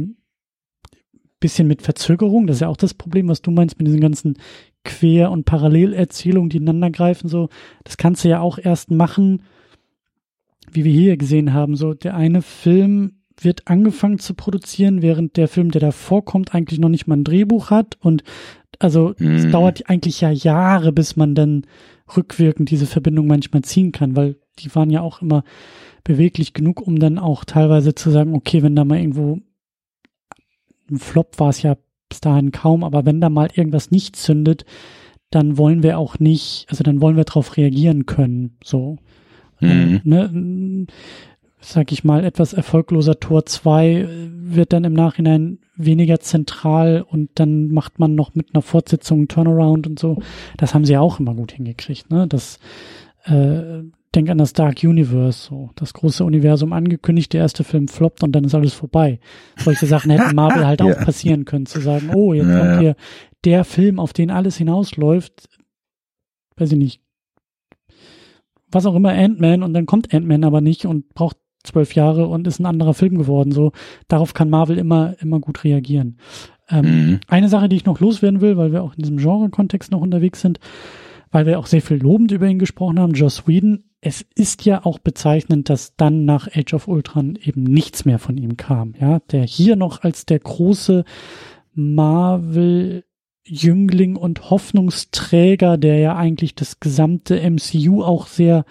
bisschen mit Verzögerung. Das ist ja auch das Problem, was du meinst mit diesen ganzen Quer- und Parallelerzählungen, die ineinander greifen. So, das kannst du ja auch erst machen, wie wir hier gesehen haben. So, der eine Film wird angefangen zu produzieren, während der Film, der davor kommt, eigentlich noch nicht mal ein Drehbuch hat. Und also es dauert eigentlich ja Jahre, bis man dann rückwirkend diese Verbindung manchmal ziehen kann, weil die waren ja auch immer beweglich genug, um dann auch teilweise zu sagen, okay, wenn da mal irgendwo ein Flop war es ja bis dahin kaum, aber wenn da mal irgendwas nicht zündet, dann wollen wir auch nicht, also dann wollen wir darauf reagieren können, so. Sag ich mal, etwas erfolgloser Tor 2 wird dann im Nachhinein weniger zentral und dann macht man noch mit einer Fortsetzung einen Turnaround und so. Das haben sie ja auch immer gut hingekriegt, ne? Denk an das Dark Universe, so. Das große Universum angekündigt, der erste Film floppt und dann ist alles vorbei. Solche Sachen hätten Marvel halt auch passieren können, zu sagen, oh, jetzt kommt hier der Film, auf den alles hinausläuft, weiß ich nicht, was auch immer, Ant-Man, und dann kommt Ant-Man aber nicht und braucht 12 Jahre und ist ein anderer Film geworden. So, darauf kann Marvel immer gut reagieren. Eine Sache, die ich noch loswerden will, weil wir auch in diesem Genre-Kontext noch unterwegs sind, weil wir auch sehr viel lobend über ihn gesprochen haben, Joss Whedon. Es ist ja auch bezeichnend, dass dann nach Age of Ultron eben nichts mehr von ihm kam. Ja, der hier noch als der große Marvel-Jüngling und Hoffnungsträger, der ja eigentlich das gesamte MCU auch sehr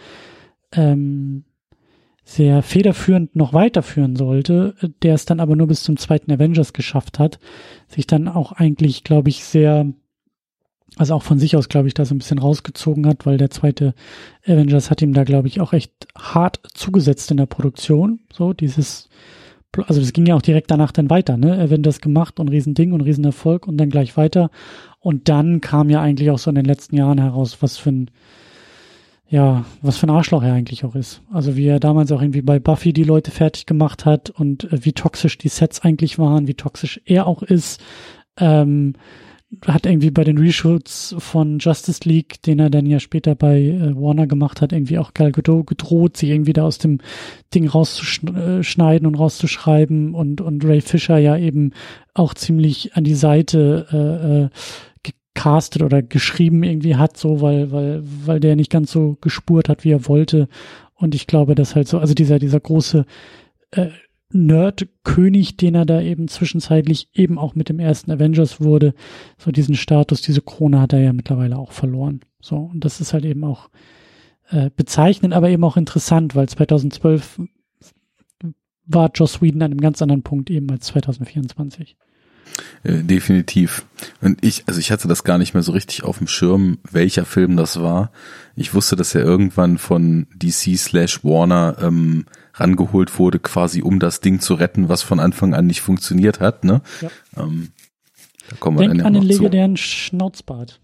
federführend noch weiterführen sollte, der es dann aber nur bis zum zweiten Avengers geschafft hat, sich dann auch eigentlich, glaube ich, also auch von sich aus, glaube ich, da so ein bisschen rausgezogen hat, weil der zweite Avengers hat ihm da, glaube ich, auch echt hart zugesetzt in der Produktion. So also das ging ja auch direkt danach dann weiter, ne? Avengers gemacht und Riesending und Riesenerfolg und dann gleich weiter. Und dann kam ja eigentlich auch so in den letzten Jahren heraus, was für ein Arschloch er eigentlich auch ist. Also wie er damals auch irgendwie bei Buffy die Leute fertig gemacht hat und wie toxisch die Sets eigentlich waren, wie toxisch er auch ist. Hat irgendwie bei den Reshoots von Justice League, den er dann ja später bei Warner gemacht hat, irgendwie auch Gal Gadot gedroht, sich irgendwie da aus dem Ding rauszuschneiden und rauszuschreiben und Ray Fisher ja eben auch ziemlich an die Seite gecastet oder geschrieben irgendwie hat, so, weil der nicht ganz so gespurt hat, wie er wollte. Und ich glaube, dass halt so, also dieser große Nerd-König, den er da eben zwischenzeitlich eben auch mit dem ersten Avengers wurde, so diesen Status, diese Krone hat er ja mittlerweile auch verloren. So, und das ist halt eben auch bezeichnend, aber eben auch interessant, weil 2012 war Joss Whedon an einem ganz anderen Punkt eben als 2024. Definitiv. Und ich hatte das gar nicht mehr so richtig auf dem Schirm, welcher Film das war. Ich wusste, dass er irgendwann von DC/Warner rangeholt wurde, quasi um das Ding zu retten, was von Anfang an nicht funktioniert hat. Ne? Ja. Da kommen wir Denk dann an ja den noch zu. legendären Schnauzbart.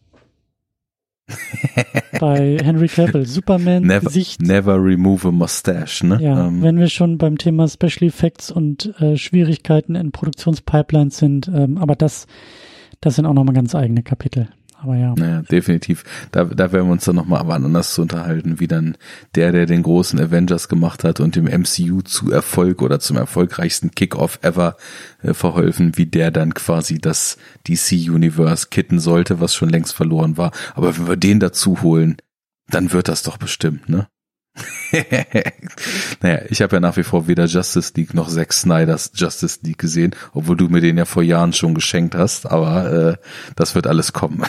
Bei Henry Cavill, Superman Gesicht. Never remove a mustache, ne? Ja, wenn wir schon beim Thema Special Effects und Schwierigkeiten in Produktionspipelines sind, aber das sind auch nochmal ganz eigene Kapitel. Aber ja. Naja, definitiv. Da werden wir uns dann nochmal aber anders zu unterhalten, wie dann der den großen Avengers gemacht hat und dem MCU zu Erfolg oder zum erfolgreichsten Kick-Off ever verholfen, wie der dann quasi das DC-Universe kitten sollte, was schon längst verloren war. Aber wenn wir den dazu holen, dann wird das doch bestimmt, ne? Naja, ich habe ja nach wie vor weder Justice League noch Zack Snyders Justice League gesehen, obwohl du mir den ja vor Jahren schon geschenkt hast, aber das wird alles kommen.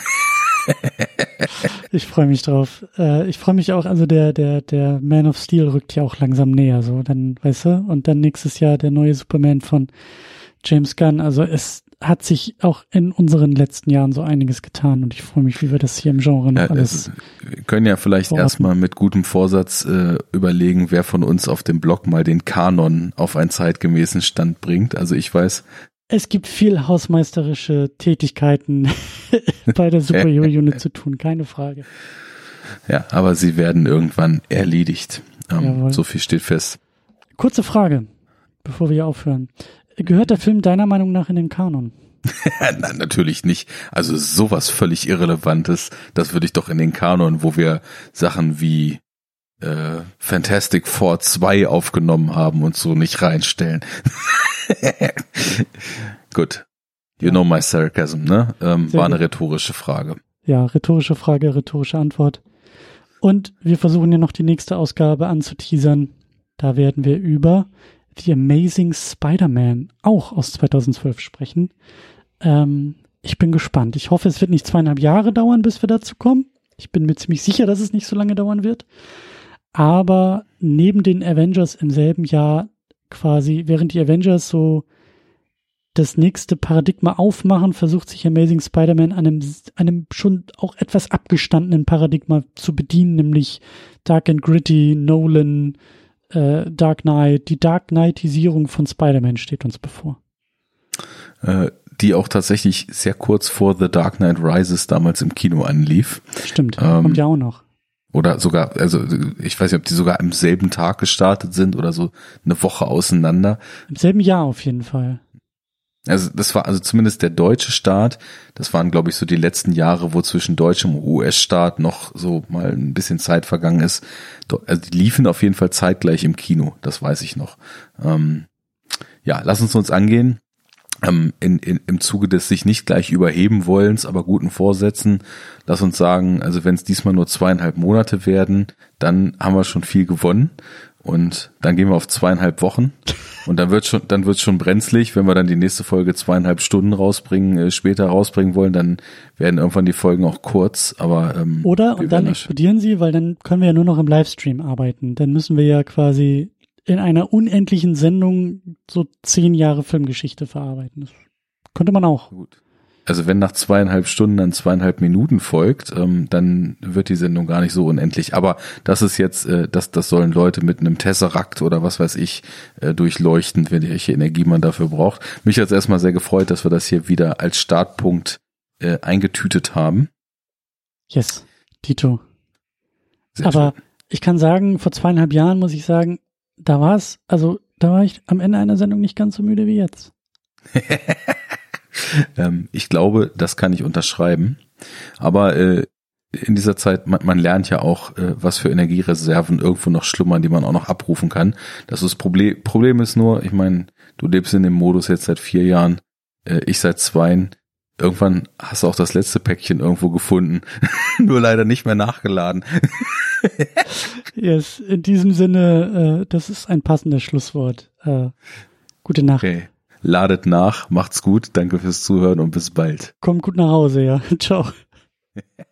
Ich freue mich drauf. Ich freue mich auch, also der Man of Steel rückt ja auch langsam näher, so, dann, weißt du, und dann nächstes Jahr der neue Superman von James Gunn, also es hat sich auch in unseren letzten Jahren so einiges getan und ich freue mich, wie wir das hier im Genre noch alles. Wir können ja vielleicht erstmal mit gutem Vorsatz überlegen, wer von uns auf dem Blog mal den Kanon auf einen zeitgemäßen Stand bringt. Also ich weiß. Es gibt viel hausmeisterische Tätigkeiten bei der Superhero-Unit zu tun, keine Frage. Ja, aber sie werden irgendwann erledigt. So viel steht fest. Kurze Frage, bevor wir hier aufhören. Gehört der Film deiner Meinung nach in den Kanon? Nein, natürlich nicht. Also sowas völlig Irrelevantes, das würde ich doch in den Kanon, wo wir Sachen wie Fantastic Four 2 aufgenommen haben und so nicht reinstellen. Gut. You know my sarcasm, ne? War eine rhetorische Frage. Ja, rhetorische Frage, rhetorische Antwort. Und wir versuchen ja noch die nächste Ausgabe anzuteasern. Da werden wir über The Amazing Spider-Man, auch aus 2012, sprechen. Ich bin gespannt. Ich hoffe, es wird nicht 2,5 Jahre dauern, bis wir dazu kommen. Ich bin mir ziemlich sicher, dass es nicht so lange dauern wird. Aber neben den Avengers im selben Jahr quasi, während die Avengers so das nächste Paradigma aufmachen, versucht sich Amazing Spider-Man einem schon auch etwas abgestandenen Paradigma zu bedienen, nämlich Dark and Gritty, Nolan, Dark Knight. Die Dark Knightisierung von Spider-Man steht uns bevor. Die auch tatsächlich sehr kurz vor The Dark Knight Rises damals im Kino anlief. Stimmt, kommt ja auch noch. Oder sogar, also ich weiß nicht, ob die sogar am selben Tag gestartet sind oder so eine Woche auseinander. Im selben Jahr auf jeden Fall. Also das war also zumindest der deutsche Start. Das waren, glaube ich, so die letzten Jahre, wo zwischen deutschem und US-Start noch so mal ein bisschen Zeit vergangen ist. Also die liefen auf jeden Fall zeitgleich im Kino, das weiß ich noch. Ja, lass uns angehen. Im Zuge des sich nicht gleich überheben wollens, aber guten Vorsätzen, lass uns sagen, also wenn es diesmal nur 2,5 Monate werden, dann haben wir schon viel gewonnen. Und dann gehen wir auf 2,5 Wochen und dann wird's schon brenzlig, wenn wir dann die nächste Folge 2,5 Stunden später rausbringen wollen, dann werden irgendwann die Folgen auch kurz, aber oder und dann explodieren sie, weil dann können wir ja nur noch im Livestream arbeiten. Dann müssen wir ja quasi in einer unendlichen Sendung so 10 Jahre Filmgeschichte verarbeiten. Das könnte man auch. Gut. Also wenn nach 2,5 Stunden dann 2,5 Minuten folgt, dann wird die Sendung gar nicht so unendlich. Aber das ist jetzt, das sollen Leute mit einem Tesseract oder was weiß ich durchleuchten, welche Energie man dafür braucht. Mich hat es erstmal sehr gefreut, dass wir das hier wieder als Startpunkt eingetütet haben. Yes, Tito. Sehr Aber schön. ich kann sagen, vor 2,5 Jahren muss ich sagen, da war ich am Ende einer Sendung nicht ganz so müde wie jetzt. Ich glaube, das kann ich unterschreiben. Aber in dieser Zeit, man lernt ja auch, was für Energiereserven irgendwo noch schlummern, die man auch noch abrufen kann. Das ist Problem ist nur, ich meine, du lebst in dem Modus jetzt seit 4 Jahren, ich seit 2. Irgendwann hast du auch das letzte Päckchen irgendwo gefunden, nur leider nicht mehr nachgeladen. Yes, in diesem Sinne, das ist ein passendes Schlusswort. Gute Nacht. Okay. Ladet nach, macht's gut, danke fürs Zuhören und bis bald. Kommt gut nach Hause, ja. Ciao.